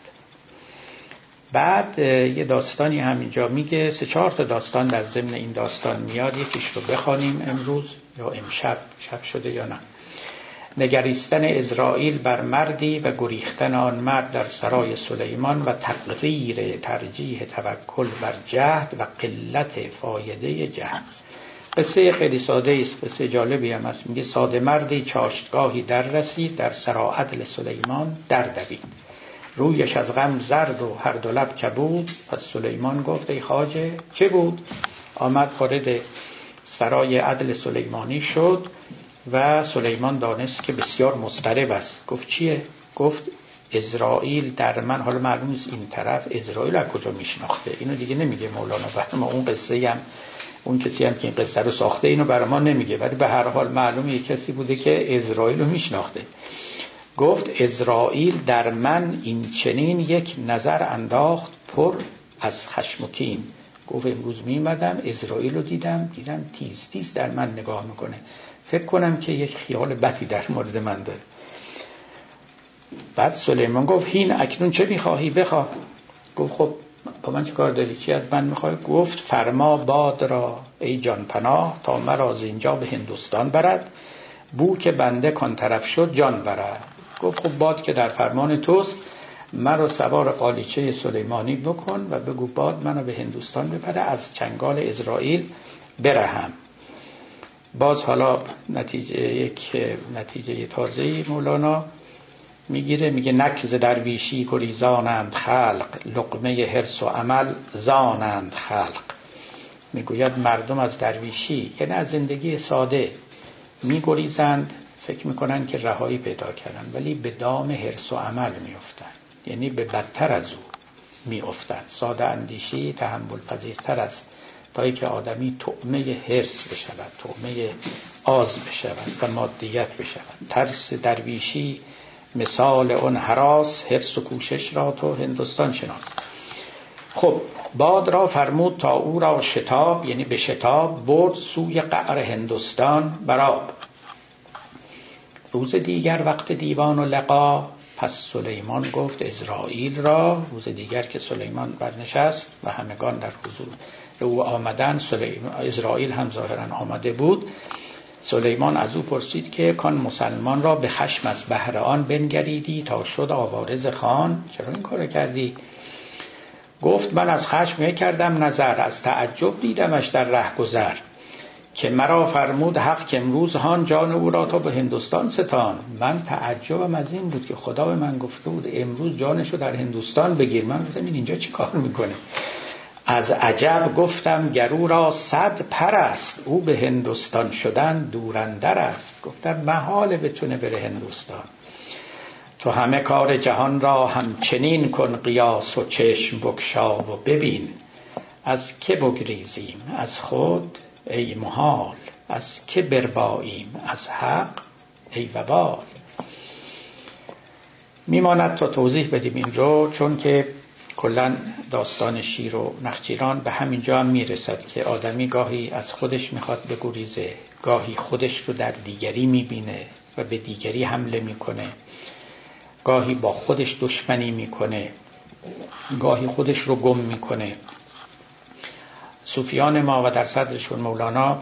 بعد یه داستانی همینجا میگه، 3-4 تا داستان در ضمن این داستان میاد، یکیش رو بخوانیم امروز یا امشب، شب شده یا نه. نگریستن عزراییل بر مردی و گریختن آن مرد در سرای سلیمان و تقریر ترجیح توکل بر جهد و قلت فایده جهد. قصه خیلی ساده است، قصه جالبی هم است. میگه ساده مردی چاشتگاهی در رسید، در سراعدل سلیمان در دوید، رویش از غم زرد و هر دو لب کبود. پس سلیمان گفت ای خواجه چه بود؟ آمد وارد سرای عدل سلیمانی شد و سلیمان دانست که بسیار مضطرب است. گفت چیه؟ گفت عزراییل در من، حالا معلوم نیست این طرف عزراییل از کجا میشناخته، اینو دیگه نمیگه مولانا برای ما. اون قصه هم اون کسی هم که این قصه رو ساخته اینو برای ما نمیگه، ولی به هر حال معلومه یک کسی بوده که عزراییل رو میشناخته. گفت عزراییل در من این چنین یک نظر انداخت پر از خشم و کین. گفت امروز میمدم عزراییل رو دیدم تیز تیز در من نگاه میکنه، فکر کنم که یک خیال بدی در مورد من داره. بعد سلیمان گفت هین اکنون چه میخواهی؟ بخواه. گفت خب با من چه کار داری؟ چی از من میخوای؟ گفت فرما باد را ای جان پناه، تا مرا از اینجا به هندوستان برد، بو که بنده کان طرف شد جان برد. گفت خب باد که در فرمان توست، مرا سوار قالیچه سلیمانی بکن و بگو باد منو به هندوستان ببره، از چنگال عزراییل برهم. باز حالا یک نتیجه تازه‌ای مولانا میگیره، میگه نکز درویشی گریزانند خلق، لقمه حرص و عمل زانند خلق. میگوید مردم از درویشی یعنی از زندگی ساده میگریزند، فکر میکنن که رهایی پیدا کردن، ولی به دام حرص و عمل میافتن، یعنی به بدتر از او میافتن. ساده اندیشی تحمل پذیرتر است تا اینکه آدمی طعمه حرص بشود، طعمه آز بشود و مادیت بشود. ترس درویشی مثال اون هراس، حرص و کوشش را تو هندوستان شناس. خب باد را فرمود تا او را شتاب، یعنی به شتاب برد سوی قعر هندوستان براب. روز دیگر وقت دیوان و لقا، پس سلیمان گفت عزراییل را. روز دیگر که سلیمان برنشست و همگان در حضور او آمدن، عزراییل هم ظاهرا آمده بود. سلیمان از او پرسید که کان مسلمان را به خشم از بهر آن بنگریدی تا شد آوارز خان، چرا این کار کردی؟ گفت من از خشم کردم نظر، از تعجب دیدمش در ره گذر، که مرا فرمود حق که امروز هان، جان او را تا به هندوستان ستان. من تعجبم از این بود که خدا به من گفته بود امروز جانشو در هندوستان بگیر. من گفتم این اینجا چی کار میکنه؟ از عجب گفتم گرو را 100 پر است، او به هندوستان شدن دوراندر است. گفتم محال بتونه بره هندوستان. تو همه کار جهان را همچنین کن قیاس، و چشم بگشا و ببین. از که بگریزیم؟ از خود ای محال، از که برباییم؟ از حق ای وبال. میماند تا توضیح بدیم این رو، چون که کلا داستان شیر و نخجیران به همین جا هم میرسد که آدمی گاهی از خودش میخواد بگریزه، گاهی خودش رو در دیگری میبینه و به دیگری حمله میکنه، گاهی با خودش دشمنی میکنه، گاهی خودش رو گم میکنه. صوفیان ما و در صدرشون مولانا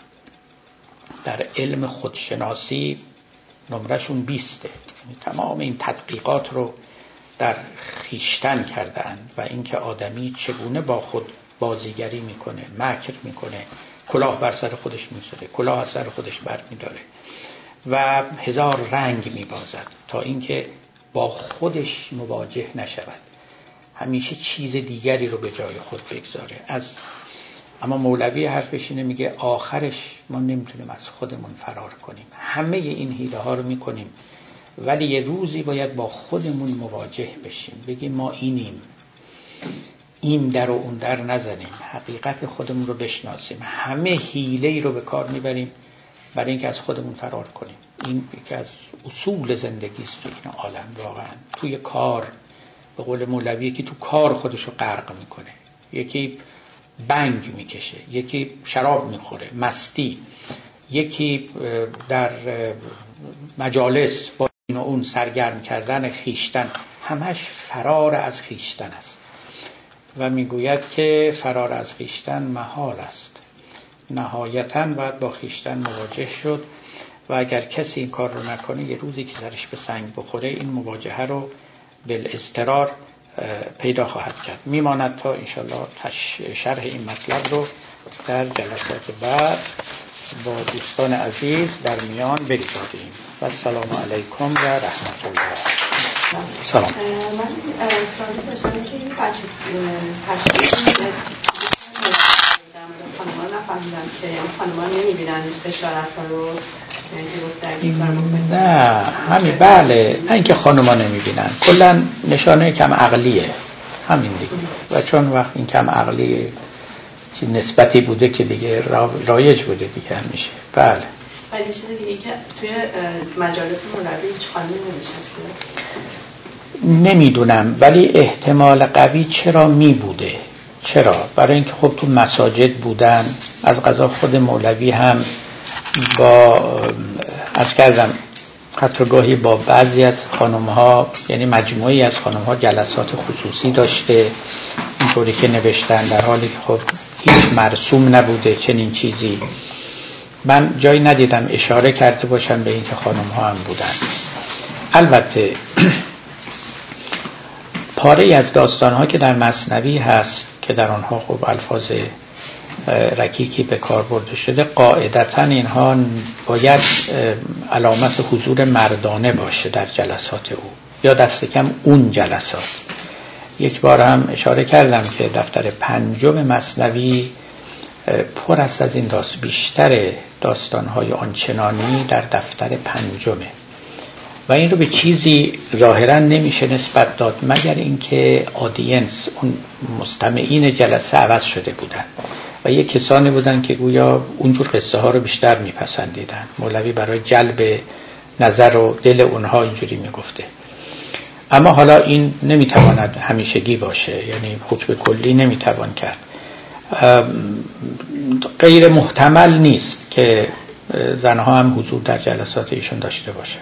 در علم خودشناسی نمرشون 20، یعنی تمام این تدقیقات رو در خیشتن کردند و اینکه آدمی چگونه با خود بازیگری میکنه، مکر میکنه، کلاه بر سر خودش میذاره، کلاه از سر خودش بر میداره و هزار رنگ میبازد تا اینکه با خودش مواجه نشود، همیشه چیز دیگری رو به جای خود بگذاره. اما مولوی حرفش اینه، میگه آخرش ما نمیتونیم از خودمون فرار کنیم، همه این حیله ها رو میکنیم ولی یه روزی باید با خودمون مواجه بشیم، بگیم ما اینیم، این در و اون در نزنیم، حقیقت خودمون رو بشناسیم. همه حیله رو به کار میبریم برای اینکه از خودمون فرار کنیم. این یکی از اصول زندگی است تو این عالم. واقعا توی کار به قول مولوی یکی تو کار خودش رو غرق میکنه، یکی بنگ میکشه، یکی شراب میخوره، مستی، یکی در مجالس با این و اون سرگرم کردن خیشتن، همش فرار از خیشتن است و میگوید که فرار از خیشتن محال است، نهایتاً باید با خیشتن مواجه شد و اگر کسی این کار رو نکنه یه روزی که سرش به سنگ بخوره این مواجهه رو بالاضطرار پیدا خواهد کرد. میماند تا انشالله شرح این مطلب رو در جلسات بعد با دوستان عزیز در میان بگذاریم. و السلام علیکم و رحمت الله. سلام. من سوالی داشتم که این تشکیل خانمان نفهمیدم که خانمان نمیبینن بشارت ها رو نه همین بله، نه اینکه خانوما نمیبینن، کلا نشانه کم عقلیه همین دیگه. و چون وقت این کم عقلی چیز نسبتی بوده که دیگه رایج بوده دیگه همیشه. بله. ولی چیز دیگه که توی مجالس مولوی هیچ خانمی نمیشسته نمیدونم، ولی احتمال قوی چرا می بوده. چرا؟ برای اینکه خب تو مساجد بودن، از قضا خود مولوی هم با عرض کردم حتی گاهی با بعضی از خانم‌ها، یعنی مجموعی از خانم‌ها جلسات خصوصی داشته، اینطوری که نوشتن، در حالی که خب هیچ مرسوم نبوده چنین چیزی. من جایی ندیدم اشاره کرده باشن به اینکه خانم‌ها هم بودن. البته پاره از داستان‌ها که در مثنوی هست که در آنها خب الفاظ رکیکی به کار برده شده، قاعدتاً اینها باید علامت حضور مردانه باشه در جلسات او یا دست کم اون جلسات. یک بار هم اشاره کردم که دفتر 5 مثنوی پر است از این بیشتر داستان‌های آنچنانی در دفتر 5 و این رو به چیزی ظاهراً نمیشه نسبت داد مگر اینکه آدینس، اون مستمعین جلسه عوض شده بودن و یک کسانی بودن که گویا اونجور قصه ها رو بیشتر میپسندیدن. مولوی برای جلب نظر و دل اونها اینجوری میگفته. اما حالا این نمیتواند همیشگی باشه، یعنی خطبه کلی نمیتوان کرد. غیر محتمل نیست که زنها هم حضور در جلسات ایشون داشته باشه.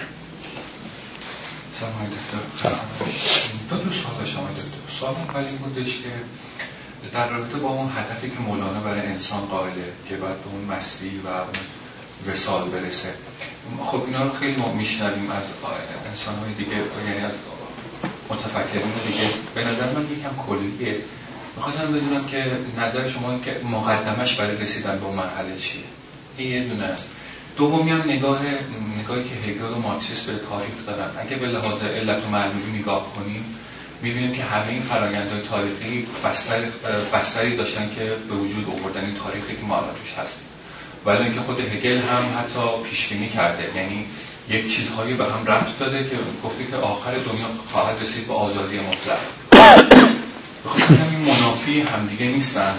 سلام. دو سوال شما دکتر. سوال اولی بودش که در رابطه با اون هدفی که مولانا برای انسان قائله که باید به اون مسیح و وصال برسه، خب اینا رو خیلی ما میشنویم از انسان‌های دیگه، یعنی از متفکرین دیگه. به نظر من یکم کلیه. می‌خواستم بدونم که نظر شما این که مقدمش برای رسیدن به اون مرحله چیه؟ این یه دونه است. دومی هم نگاهی که هگل و مارکسیسم به تاریخ دارن. اگه به لحاظ علت و معلولی نگاه کنیم می‌بینیم که همه این فرآیندهای تاریخی بستری داشتن که به وجود آوردن این تاریخی که ما الان توش هستیم. ولی اینکه خود هگل هم حتی پیش‌بینی کرده، یعنی یک چیزهایی به هم ربط داده که گفته که آخر دنیا خواهد رسید به آزادی مطلق. بخاطر همین منافی همدیگه نیستن.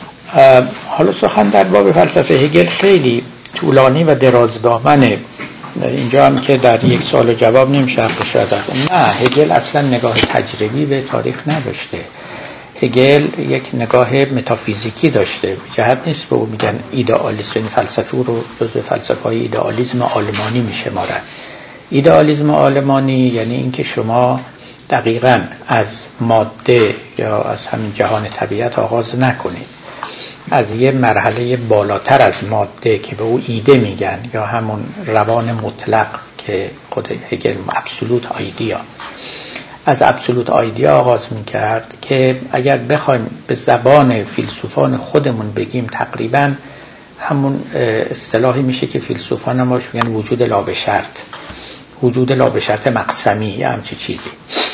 حالا سخن در باب فلسفه هگل خیلی طولانی و درازدامنه اینجا هم که در یک سوال و جواب نمیشه حقش را داد. نه، هگل اصلا نگاه تجربی به تاریخ نداشته. هگل یک نگاه متافیزیکی داشته. جهت نیست به او میگن ایدئالیسم، یعنی فلسفه رو جزو فلسفه‌های ایدئالیسم آلمانی میشمارن. ایدئالیسم آلمانی یعنی اینکه شما دقیقاً از ماده یا از همین جهان طبیعت آغاز نکنید، از یه مرحله بالاتر از ماده که به او ایده میگن یا همون روان مطلق که خود هگل ابسولوت آیدیا، از ابسولوت آیدیا آغاز میکرد که اگر بخوایم به زبان فیلسوفان خودمون بگیم تقریبا همون اصطلاحی میشه که فیلسوفان ما میگن وجود لا به شرط، وجود لا به شرط مقسمی یا همچی چیزی.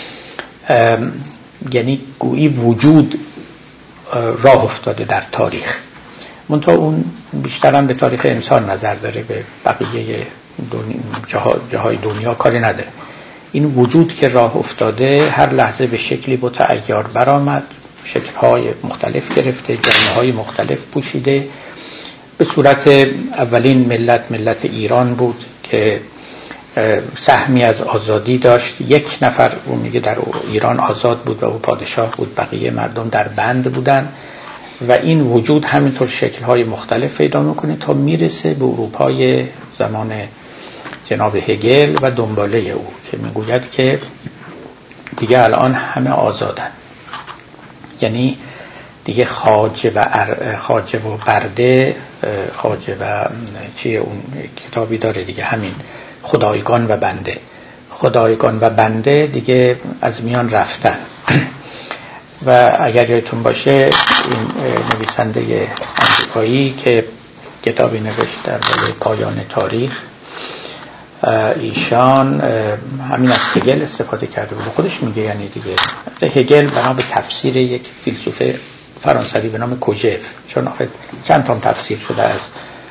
یعنی گویی وجود راه افتاده در تاریخ، منتها اون بیشتر هم به تاریخ انسان نظر داره، به بقیه جاهای دنیا کاری نداره. این وجود که راه افتاده هر لحظه به شکلی متعیر برآمد، شکل‌های مختلف گرفته، جامه‌های مختلف پوشیده. به صورت اولین ملت ایران بود که سهمی از آزادی داشت. یک نفر اون میگه در ایران آزاد بود و او پادشاه بود، بقیه مردم در بند بودن و این وجود همینطور شکل‌های مختلف پیدا میکنه تا میرسه به اروپای زمان جناب هگل و دنباله او که میگوید که دیگه الان همه آزادن. یعنی دیگه خواجه و برده، خواجه و چیه اون کتابی داره دیگه، همین خدایگان و بنده، خدایگان و بنده دیگه از میان رفتن. و اگر یادتون باشه این نویسنده آمریکایی که کتابی نوشت درباره پایان تاریخ، ایشان همین از هگل استفاده کرده بود. خودش میگه یعنی دیگه هگل بنا به تفسیر یک فیلسوف فرانسوی به نام کوژف، چون چند تا تفسیر شده از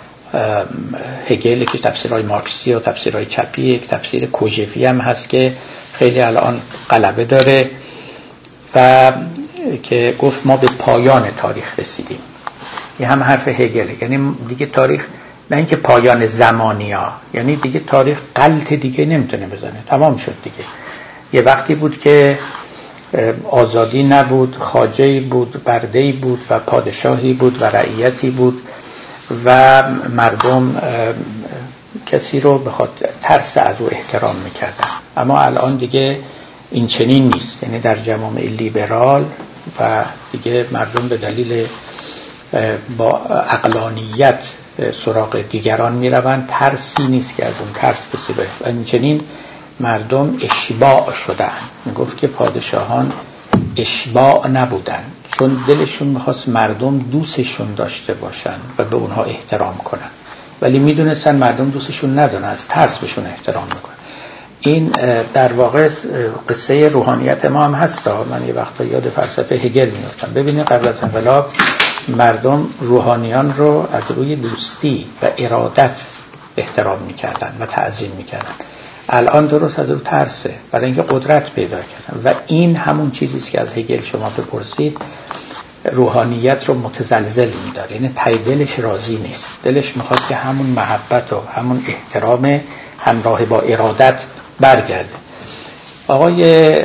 هگل، که تفسیرهای مارکسی و تفسیرهای چپی، یک تفسیر کوژفی هم هست که خیلی الان غلبه داره و که گفت ما به پایان تاریخ رسیدیم. این هم حرف هگل، یعنی دیگه تاریخ نه اینکه پایان زمانی ها، یعنی دیگه تاریخ غلط دیگه نمیتونه بزنه، تمام شد دیگه. یه وقتی بود که آزادی نبود، خواجه‌ای بود، برده‌ای بود و پادشاهی بود و رعیتی بود و مردم کسی رو به خاطر ترس از او احترام میکردن. اما الان دیگه این چنین نیست. یعنی در جامعه لیبرال و دیگه مردم به دلیل با عقلانیت سراغ دیگران میروند، ترسی نیست که از اون ترس کسی رو. و این چنین مردم اشباع شدن. میگفت که پادشاهان اشباع نبودن، چون دلشون میخواست مردم دوستشون داشته باشن و به اونها احترام کنن، ولی میدونستن مردم دوستشون ندارن، از ترس بهشون احترام میکنن. این در واقع قصه روحانیت ما هم هست. من یه وقتا یاد فلسفه هگل میافتم. ببینید قبل از انقلاب مردم روحانیان رو از روی دوستی و ارادت احترام میکردن و تعظیم میکردن. الان درست از روی ترسه، برای اینکه قدرت پیدا کردن. و این همون چیزیست که از هگل شما بپرسید، روحانیت رو متزلزل می‌داره. یعنی ته دلش راضی نیست، دلش میخواد که همون محبت و همون احترام همراه با ارادت برگرده. آقای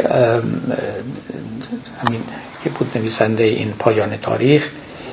همین که بود نویسنده این پایان تاریخ،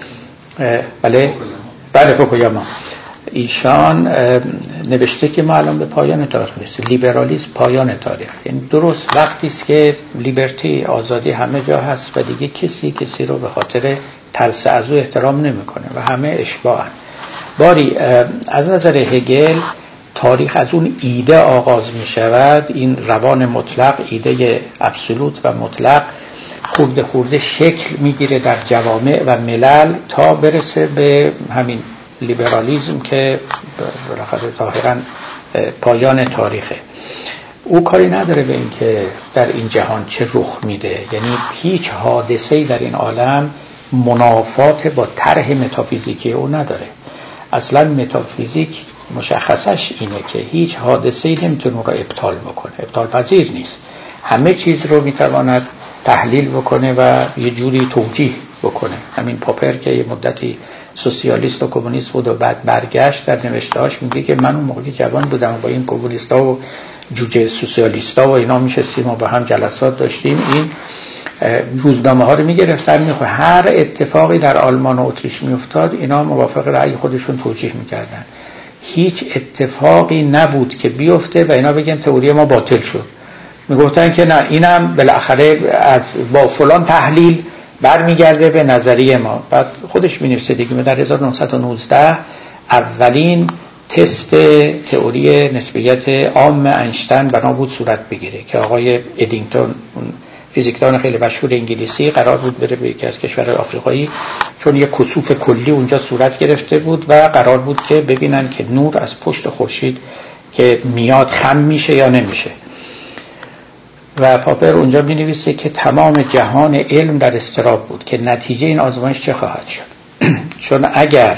بله فوکویاما، ایشان نوشته که ما الان به پایان تاریخ رسیدیم. لیبرالیسم پایان تاریخ، یعنی درست وقتی است که لیبرتی، آزادی همه جا هست و دیگه کسی رو به خاطر ترس از او احترام نمیکنه و همه اشباعن. باری از نظر هگل تاریخ از اون ایده آغاز می شود، این روان مطلق، ایده ابسولوت و مطلق، خورده خورده شکل میگیره در جوامع و ملل تا برسه به همین لیبرالیسم که بالاخره ظاهرا پایان تاریخه. او کاری نداره به این که در این جهان چه رخ میده، یعنی هیچ حادثه‌ای در این عالم منافات با طرح متافیزیکی او نداره. اصلا متافیزیک مشخصش اینه که هیچ حادثه‌ای نمیتونه اون رو ابطال بکنه، ابطال پذیر نیست. همه چیز رو میتواند تحلیل بکنه و یه جوری توجیه بکنه. همین پاپر که یه مدتی سوسیالیست و کمونیست بود و بعد برگشت، در نوشته‌هاش میگه که من اون موقع جوان بودم و با این کمونیست‌ها و جوجه سوسیالیست‌ها و اینا میشستیم و با هم جلسات داشتیم. این روزنامه‌ها رو میگرفتن، هر اتفاقی در آلمان و اتریش میافتاد اینا موافق رأی خودشون توجیه میکردن. هیچ اتفاقی نبود که بیفته و اینا بگن تئوری ما باطل شد. میگفتن که نه، اینم بالاخره از با فلان تحلیل برمیگرده به نظریه ما. بعد خودش مینویسه دیگه در 1919 اولین تست تئوری نسبیت عام اینشتین بنا بود صورت بگیره که آقای ادینگتون، فیزیکدان خیلی مشهور انگلیسی، قرار بود بره به یکی از کشورهای آفریقایی، چون یک کسوف کلی اونجا صورت گرفته بود و قرار بود که ببینن که نور از پشت خورشید که میاد خم میشه یا نمیشه. و پاپر اونجا می‌نویسه که تمام جهان علم در اضطراب بود که نتیجه این آزمایش چه خواهد شد. چون اگر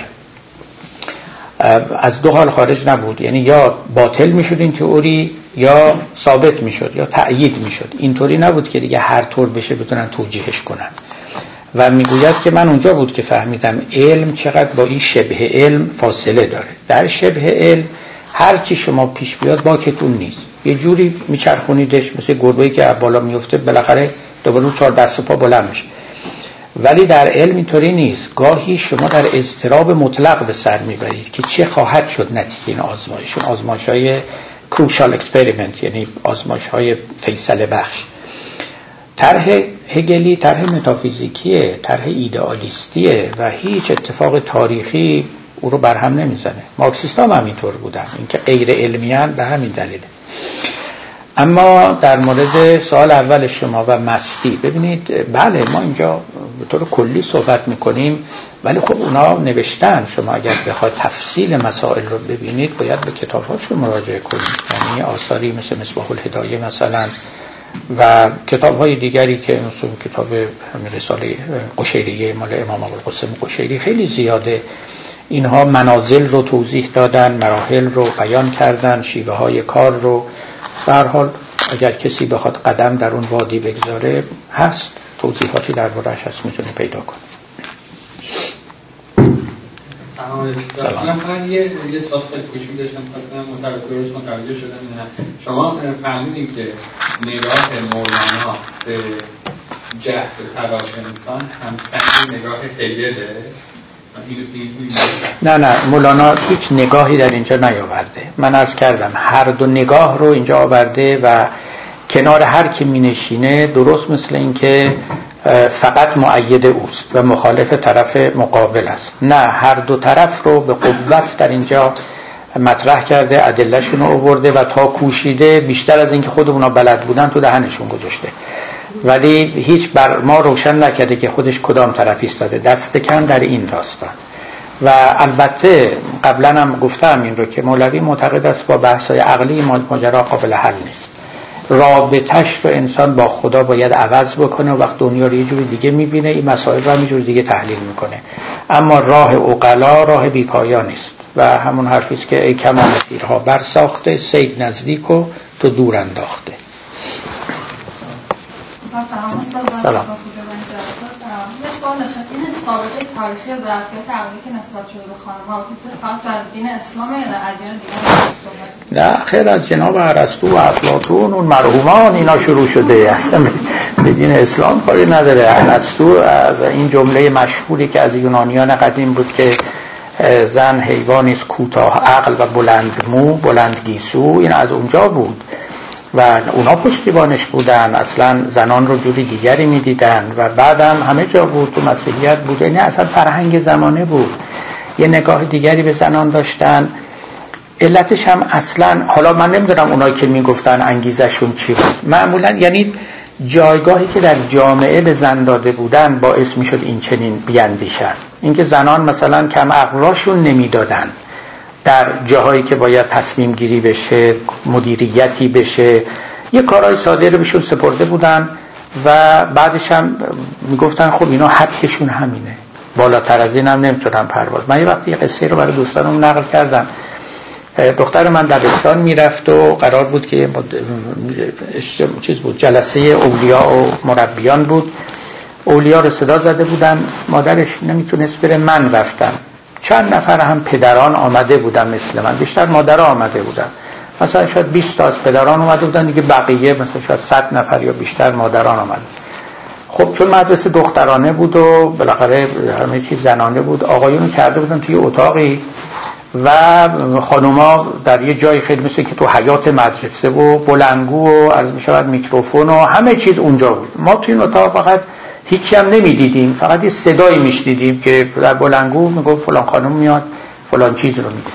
از دو حال خارج نبود، یعنی یا باطل میشد این تئوری یا ثابت میشد یا تأیید میشد. اینطوری نبود که دیگه هر طور بشه بتونن توجیهش کنن. و میگوید که من اونجا بود که فهمیدم علم چقدر با این شبه علم فاصله داره. در شبه علم هر چی شما پیش بیاد باکتون نیست، یه جوری میچرخونیدش مثل گربه‌ای که بالا میفته بالاخره دوباره 4 دست و پا بلند میشه. ولی در علم اینطوری نیست. گاهی شما در اضطراب مطلق به سر میبرید که چه خواهد شد نتیجه این آزمایش. آزمایش‌های کروشال اکسپریمنت، یعنی آزمایش‌های فیصله بخش. طرح هگلی طرح متافیزیکیه، طرح ایدئالیستیه و هیچ اتفاق تاریخی او رو برهم نمیزنه. مارکسیست‌ها هم همینطور بودن، اینکه غیر علمیان به همین دلیله. اما در مورد سوال اول شما و مستی، ببینید بله ما اینجا به طور کلی صحبت میکنیم، ولی خب اونا نوشتن. شما اگر بخواید تفصیل مسائل رو ببینید باید به کتاب‌هاشون مراجعه کنید، یعنی آثاری مثل مصباح الهدایه مثلا و کتاب‌های دیگری که مثل کتاب رساله قشیریه مال امام ابوالقاسم قشیری خیلی زیاده. اینها منازل رو توضیح دادن، مراحل رو بیان کردن، شیوه های کار رو. به هر حال اگر کسی بخواد قدم در اون وادی بگذاره هست، توضیحاتی درباره‌اش هست، میتونه پیدا کنه. سلام. من فقط یه سوال خیلی کوچیک داشتم، خواستم متوجه شدم. شما فهمیدید که نگاه مولانا به جهد و تلاش انسان هم سنگ نگاه هگله؟ نه مولانا هیچ نگاهی در اینجا نیاورده. من عرض کردم هر دو نگاه رو اینجا آورده و کنار هر کی می نشینه درست مثل این که فقط مؤید اوست و مخالف طرف مقابل است. نه، هر دو طرف رو به قوت در اینجا مطرح کرده، ادله‌شون رو آورده و تا کوشیده بیشتر از اینکه خود اونا بلد بودن تو دهنشون گذاشته، ولی هیچ بر ما روشن نکرده که خودش کدام طرفی ایستاده. دست کم در این داستان. و البته قبلا هم گفتم این رو که مولوی معتقد است با بحث‌های عقلی ماجرا قابل حل نیست. رابطه‌اش رو انسان با خدا باید عوض بکنه و وقت دنیا رو یه جوری دیگه می‌بینه، این مسائل رو یه جوری دیگه تحلیل می‌کنه. اما راه عقلا راه بی‌پایان است و همون حرفی است که ای کمان تیرها برساخته، صید نزدیک و تو دور انداخته. سلام. یه سوال داشتم، این سابقه تاریخی ظرفیت عقلی که نسبت شده به خانم‌ها فقط در دین اسلام یا در ادیان دیگه صحبت؟ نه خیر، از جناب ارسطو و افلاطون اون مرحومان اینا شروع شده، اصلا به دین اسلام کاری نداره. ارسطو از این جمله مشهوری که از یونانیان قدیم بود که زن حیوانی است کوتاه عقل و بلند مو بلند گیسو، این از اونجا بود و اونا پشتیبانش بودن، اصلا زنان رو جوری دیگری میدیدن و بعدم همه جا بود، تو مسیحیت بود، یعنی اصلا فرهنگ زمانه بود، یه نگاه دیگری به زنان داشتن. علتش هم اصلا، حالا من نمیدونم اونایی که میگفتن انگیزشون چی بود، معمولا یعنی جایگاهی که در جامعه به زن داده بودن باعث میشد این چنین بیاندیشن. اینکه زنان مثلا کم عقلاشون نمیدادن در جاهایی که باید تصمیم گیری بشه، مدیریتی بشه، یه کارهای ساده رو بهشون سپرده بودن و بعدش هم میگفتن خب اینا حدشون همینه، بالاتر از این هم نمیتونن پرواز. من یه وقتی یه قصه رو برای دوستانم نقل کردم. دختر من دبستان میرفت و قرار بود که چیز بود، جلسه اولیا و مربیان بود اولیا رو صدا زده بودن، مادرش نمیتونست بره، من رفتم. چند نفر هم پدران آمده بودن مثل من، بیشتر مادرها آمده بودن، مثلا شاید 20 تا از پدران آمده بودن دیگه، بقیه مثلا شاید 100 نفر یا بیشتر مادران آمده. خب چون مدرسه دخترانه بود و بالاخره همه چیز زنانه بود، آقایون کرده بودن توی اتاقی و خانوما در یه جای خیلی مثل که تو حیاط مدرسه و بلندگو و عرض می‌شود میکروفون و همه چیز اونجا بود. ما توی این اتاق فقط هیچی هم نمیدیدیم، فقط یه صدایی میشنیدیم که در بلندگو میگفت فلان خانم میاد فلان چیز رو میگه.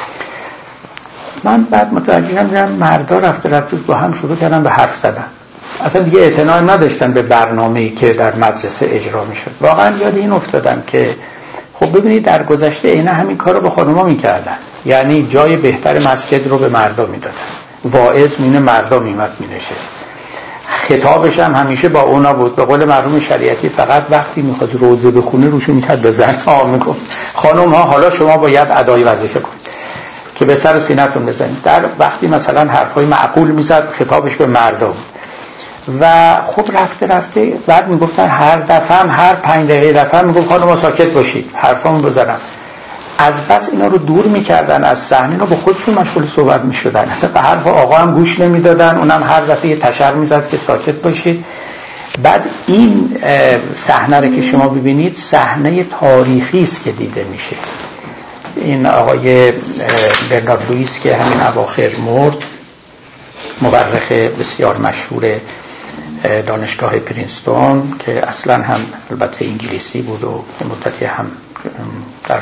من بعد متوجه شدم مردا رفته با هم شروع کردن به حرف زدن، اصلا دیگه اعتنا نداشتن به برنامه‌ای که در مدرسه اجرا میشد. واقعا یاد این افتادم که خب ببینید در گذشته اینا همین کارو با خانوما میکردن، یعنی جای بهتر مسجد رو به مردا میدادن، واعظ مینه مردا میمد مینشست، خطابش هم همیشه با اونا بود. به قول مرحوم شریعتی فقط وقتی میخواد روزه بخونه روشون میکرد به زنها میگفت خانم ها حالا شما باید ادای وظیفه کنید که به سر و سینه‌تون بزنید. در وقتی مثلا حرفای معقول میزد خطابش به مردا بود. و خب رفته بعد میگفتن هر دفعه هم هر 5 دقیقه دفعه میگفت خانم ساکت باشید حرفامو بزنم. از بس اینا رو دور میکردن از صحنه، رو به خودشون مشغول صحبت میشدن، اصلا به حرف آقا هم گوش نمیدادن، اونم هر دفعه یه تشر میزد که ساکت باشید. بعد این صحنه رو که شما ببینید صحنه تاریخی است که دیده میشه. این آقای برنارد لوئیس که همین اواخر مرد، مورخ بسیار مشهور دانشگاه پرینستون که اصلا هم البته انگلیسی بود و مدتی هم در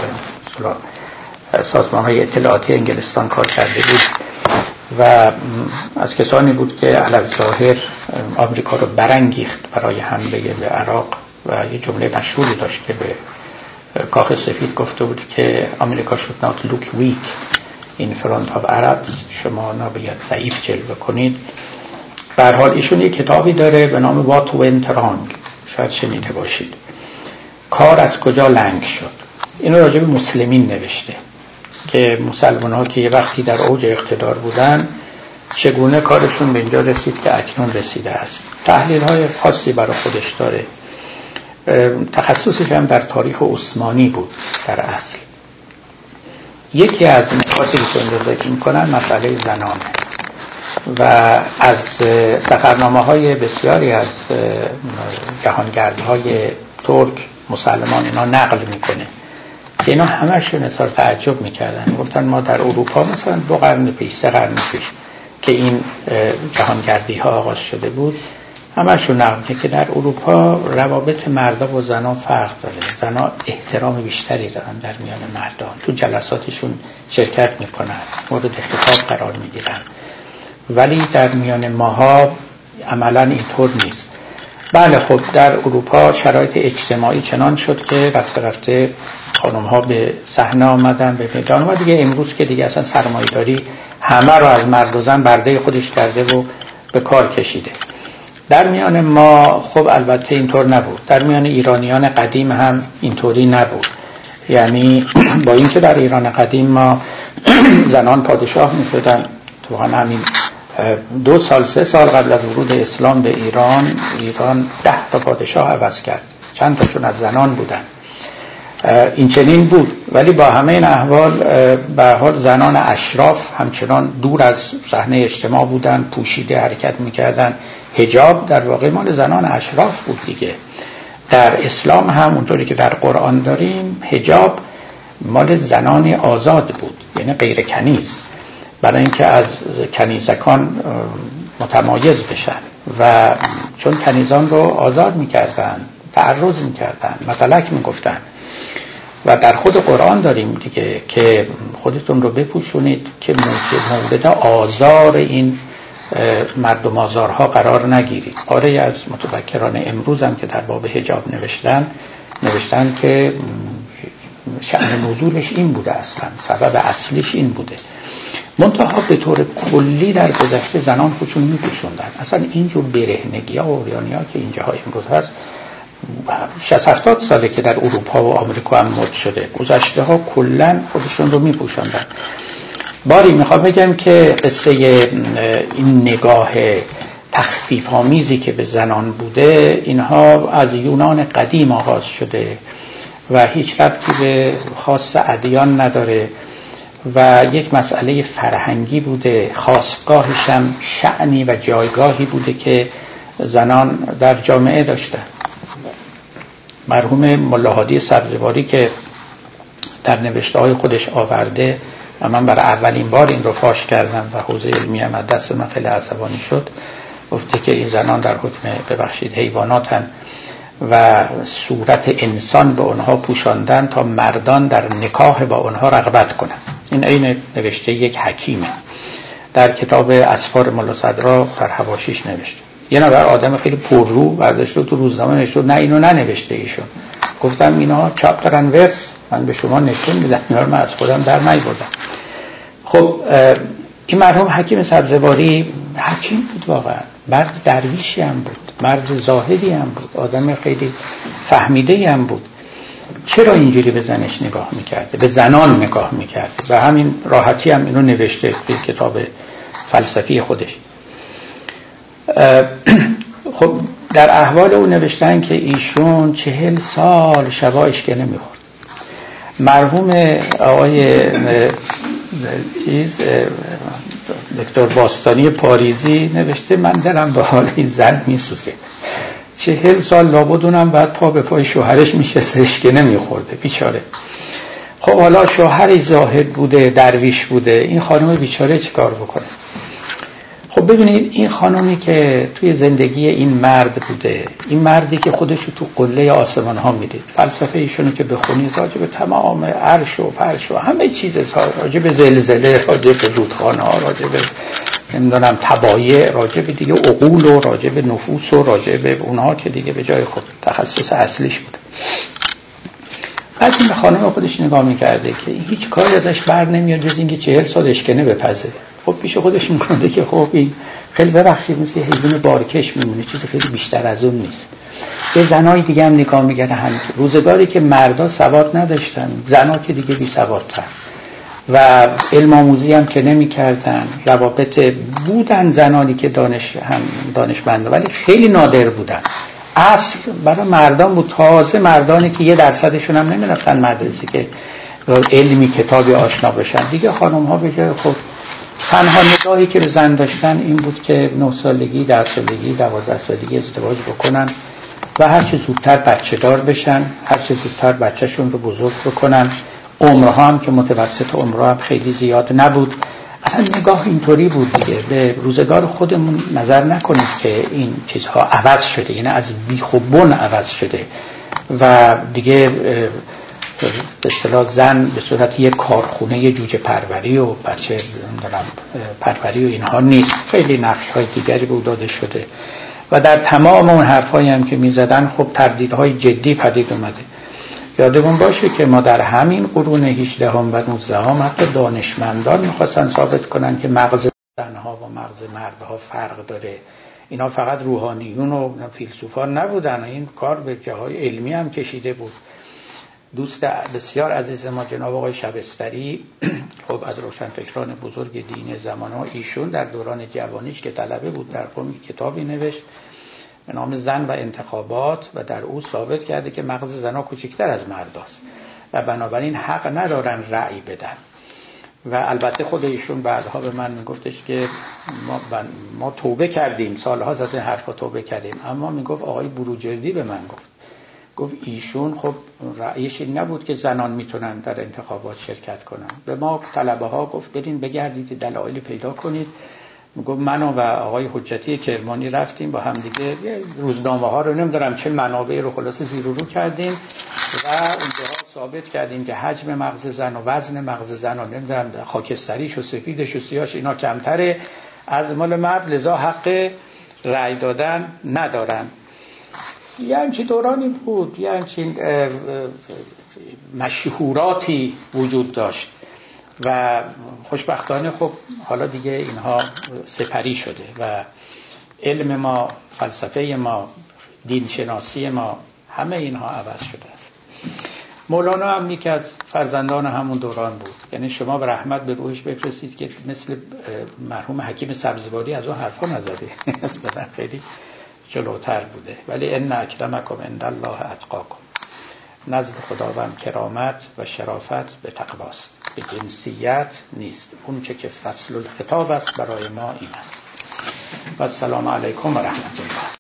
سازمان‌های اطلاعاتی انگلستان کار کرده بود و از کسانی بود که علی‌الظاهر آمریکا رو برانگیخت برای حمله به عراق و یه جمله مشهوری داشت که به کاخ سفید گفته بود که آمریکا should not look weak in front of Arabs، شما نباید ضعیف جلوه کنید. به هر حال ایشون یک کتابی داره به نام What Went Wrong، شاید شنیده باشید، کار از کجا لنگ شد. اینو راجع به مسلمین نوشته که مسلمان‌ها که یه وقتی در اوج اقتدار بودن چگونه کارشون به اینجا رسید که اکنون رسیده است. تحلیل‌های خاصی برای خودش داره. تخصصش هم در تاریخ عثمانی بود در اصل. یکی از نکاتی که اینجا ذکر می‌کنن مسئله زنانه و از سفرنامه‌های بسیاری از جهانگردهای ترک مسلمان اینا نقل میکنه که اینا همشون اظهار تعجب میکردن. گفتن ما در اروپا مثلا 2 قرن پیش 3 قرن پیش که این جهانگردی ها آغاز شده بود، همشون نقل که در اروپا روابط مردا و زنان فرق داره، زنان احترام بیشتری دارن در میان مردان، تو جلساتشون شرکت میکنن، مورد خطاب قرار میگیرن، ولی در میان ماها عملا اینطور نیست. بله خب در اروپا شرایط اجتماعی چنان شد که رفته خانم ها به صحنه آمدن، به میدان و دیگه امروز که دیگه اصلا سرمایه‌داری همه رو از مرد و زن برده خودش کرده و به کار کشیده. در میان ما خب البته اینطور نبود، در میان ایرانیان قدیم هم اینطوری نبود. یعنی با اینکه در ایران قدیم ما زنان پادشاه می‌شدن، تو همین 2 سال 3 سال قبل از ورود اسلام به ایران 10 تا پادشاه عوض کرد، چند تاشون از زنان بودن. این چنین بود، ولی با همه این احوال به حال زنان اشراف همچنان دور از صحنه اجتماع بودن، پوشیده حرکت میکردن. حجاب در واقع مال زنان اشراف بود دیگه. در اسلام هم اونطوری که در قرآن داریم حجاب مال زنان آزاد بود، یعنی غیر کنیز، برای اینکه از کنیزکان متمایز بشن و چون کنیزان رو آزاد میکردن، تعرض میکردن، مطلق میگفتن. و در خود قرآن داریم دیگه که خودتون رو بپوشونید که مورد آزار این مردم آزارها قرار نگیرید. پاره از متفکران امروز هم که در باب حجاب نوشتن که شأن نزولش این بوده، اصلا سبب اصلیش این بوده. منتها به طور کلی در گذشته زنان خودشون میپوشوندن. اصلا اینجور برهنگی ها و اوریانی ها که اینجاها امروز هست 60-70 ساله که در اروپا و آمریکا هم مد شده. گذشته ها کلا خودشون رو میپوشوندن. باری میخوام بگم که قصه این نگاه تخفیف آمیزی که به زنان بوده اینها از یونان قدیم آغاز شده و هیچ ربطی به خاص ادیان نداره و یک مسئله فرهنگی بوده. خاستگاهش هم شأنی و جایگاهی بوده که زنان در جامعه داشتن. مرحوم ملا هادی سبزواری که در نوشته‌های خودش آورده و من برای اولین بار این رو فاش کردم و حوزه علمی هم از دست من خیلی عصبانی شد، گفته که این زنان در حکم حیواناتن و صورت انسان به اونها پوشاندن تا مردان در نکاح با اونها رغبت کنند. این عین نوشته یک حکیمه، در کتاب اسفار ملا صدرا در حواشیش نوشته. یه نفر آدم خیلی پررو برداشت رو تو روزنامه نوشته، نه اینو ننوشته ایشون. گفتم اینا چاپ دارن ورس، من به شما نشون میدم، اینا رو من از خودم در نیاوردم. خب این مرحوم حکیم سبزواری حکیم بود واقعا، مرد درویشی هم بود، مرد زاهدی هم بود، آدم خیلی فهمیده هم بود. چرا اینجوری به زنش نگاه میکرده، به زنان نگاه میکرده؟ و همین راحتی هم اینو نوشته توی کتاب فلسفی خودش. خب در احوال او نوشتن که ایشون 40 سال شبا اشکله میخورد. مرحوم آقای دکتر باستانی پاریزی نوشته من دلم به حال این زن میسوزه. 40 سال لابدونم بعد پا به پای شوهرش میشسته اشکله میخورده بیچاره. خب حالا شوهر زاهد بوده، درویش بوده، این خانم بیچاره چیکار بکنه؟ خب ببینید این خانمی که توی زندگی این مرد بوده، این مردی که خودش تو قله آسمان ها میدید، فلسفه ایشونو که بخونید راجع به تمام عرش و فرش و همه چیز، راجع به زلزله، راجع به رودخانه ها، راجع به نمیدونم طبایع، راجع به دیگه عقول و راجع به نفوس و راجع به اونها که دیگه به جای خود تخصص اصلیش بوده. بعد این خانم خودش نگاه میکرده که هیچ کاری ازش بر نمیاد جز اینکه 40 سال اشکنه بپزه. خب پیش خودش میکنه که خب این خیلی ببخشید مثل حیوان بارکش میمونه، چیز خیلی بیشتر از اون نیست. به زنای دیگه هم نگاه میکرده، هم روزگاری که مردا سواد نداشتن، زنا که دیگه بی سوادتر و علم آموزی هم که نمیکردن. روابط بودن زنانی که دانشمند ولی خیلی نادر بودن. اصل برای مردان بود، تازه مردانی که 1% هم نمیرفتن مدرسه که علمی کتابی آشنا بشن. دیگه خانم ها به جای خود تنها نگاهی که به زن داشتن این بود که 9 سالگی، 10 سالگی، 12 سالگی ازدواج بکنن و هر چه زودتر بچه دار بشن، هر چه زودتر بچهشون رو بزرگ بکنن. عمرها هم که متوسط عمرها هم خیلی زیاد نبود. اصلا نگاه اینطوری بود دیگه. به روزگار خودمون نظر نکنید که این چیزها عوض شده، یعنی از بیخ و بن عوض شده و دیگه به اصطلاح زن به صورت یک کارخونه جوجه پروری و بچه پروری و اینها نیست. خیلی نقش‌های دیگری به او داده شده و در تمام اون حرفایی هم که می‌زدن خب تردیدهای جدی پدید اومده. یادمون باشه که ما در همین قرون 18 و 19 حتی دانشمندان می‌خواستن ثابت کنن که مغز زنها و مغز مردها فرق داره. اینا فقط روحانیون و فیلسوفان نبودن، این کار به جاهای علمی هم کشیده بود. دوست بسیار عزیز ما جناب آقای شبستری خب از روشنفکران بزرگ دین زمان ها، ایشون در دوران جوانیش که طلبه بود در قم کتابی نوشت به نام زن و انتخابات و در او ثابت کرده که مغز زنها کوچکتر از مرداست و بنابراین حق ندارن رأی بدن. و البته خود ایشون بعدها به من میگفتش که ما توبه کردیم، سالهاست از این حرفا توبه کردیم، اما میگفت آقای بروجردی به من گفت ایشون خب رأیش این نبود که زنان میتونن در انتخابات شرکت کنن. به ما طلبه ها گفت برین بگردید دلایلی پیدا کنید. میگفت من و آقای حجتی کرمانی رفتیم با هم دیگه روزنامه ها رو نمیدونم چه منابع رو خلاصه زیر و رو کردیم و اونجاها ثابت کردیم که حجم مغز زن و وزن مغز زن و نمیدونم خاکستریش و سفیدش و سیاهش اینا کمتره از مال مرد، لذا حق رأی دادن ندارن. یه همچین دورانی بود، یه همچین مشهوراتی وجود داشت و خوشبختانه خب حالا دیگه اینها سپری شده و علم ما، فلسفه ما، دین شناسی ما، همه اینها عوض شده است. مولانا هم یکی از فرزندان همون دوران بود. یعنی شما به رحمت به روحش بفرستید که مثل مرحوم حکیم سبزواری از اون حرفا نزده، اصلا خیلی جلوتر بوده. ولی ان اکرمکم عند الله اتقاکم، نزد خداوند کرامت و شرافت به تقواست، به جنسیت نیست. اون چه که فصل الخطاب است برای ما این است. و السلام علیکم و رحمت الله.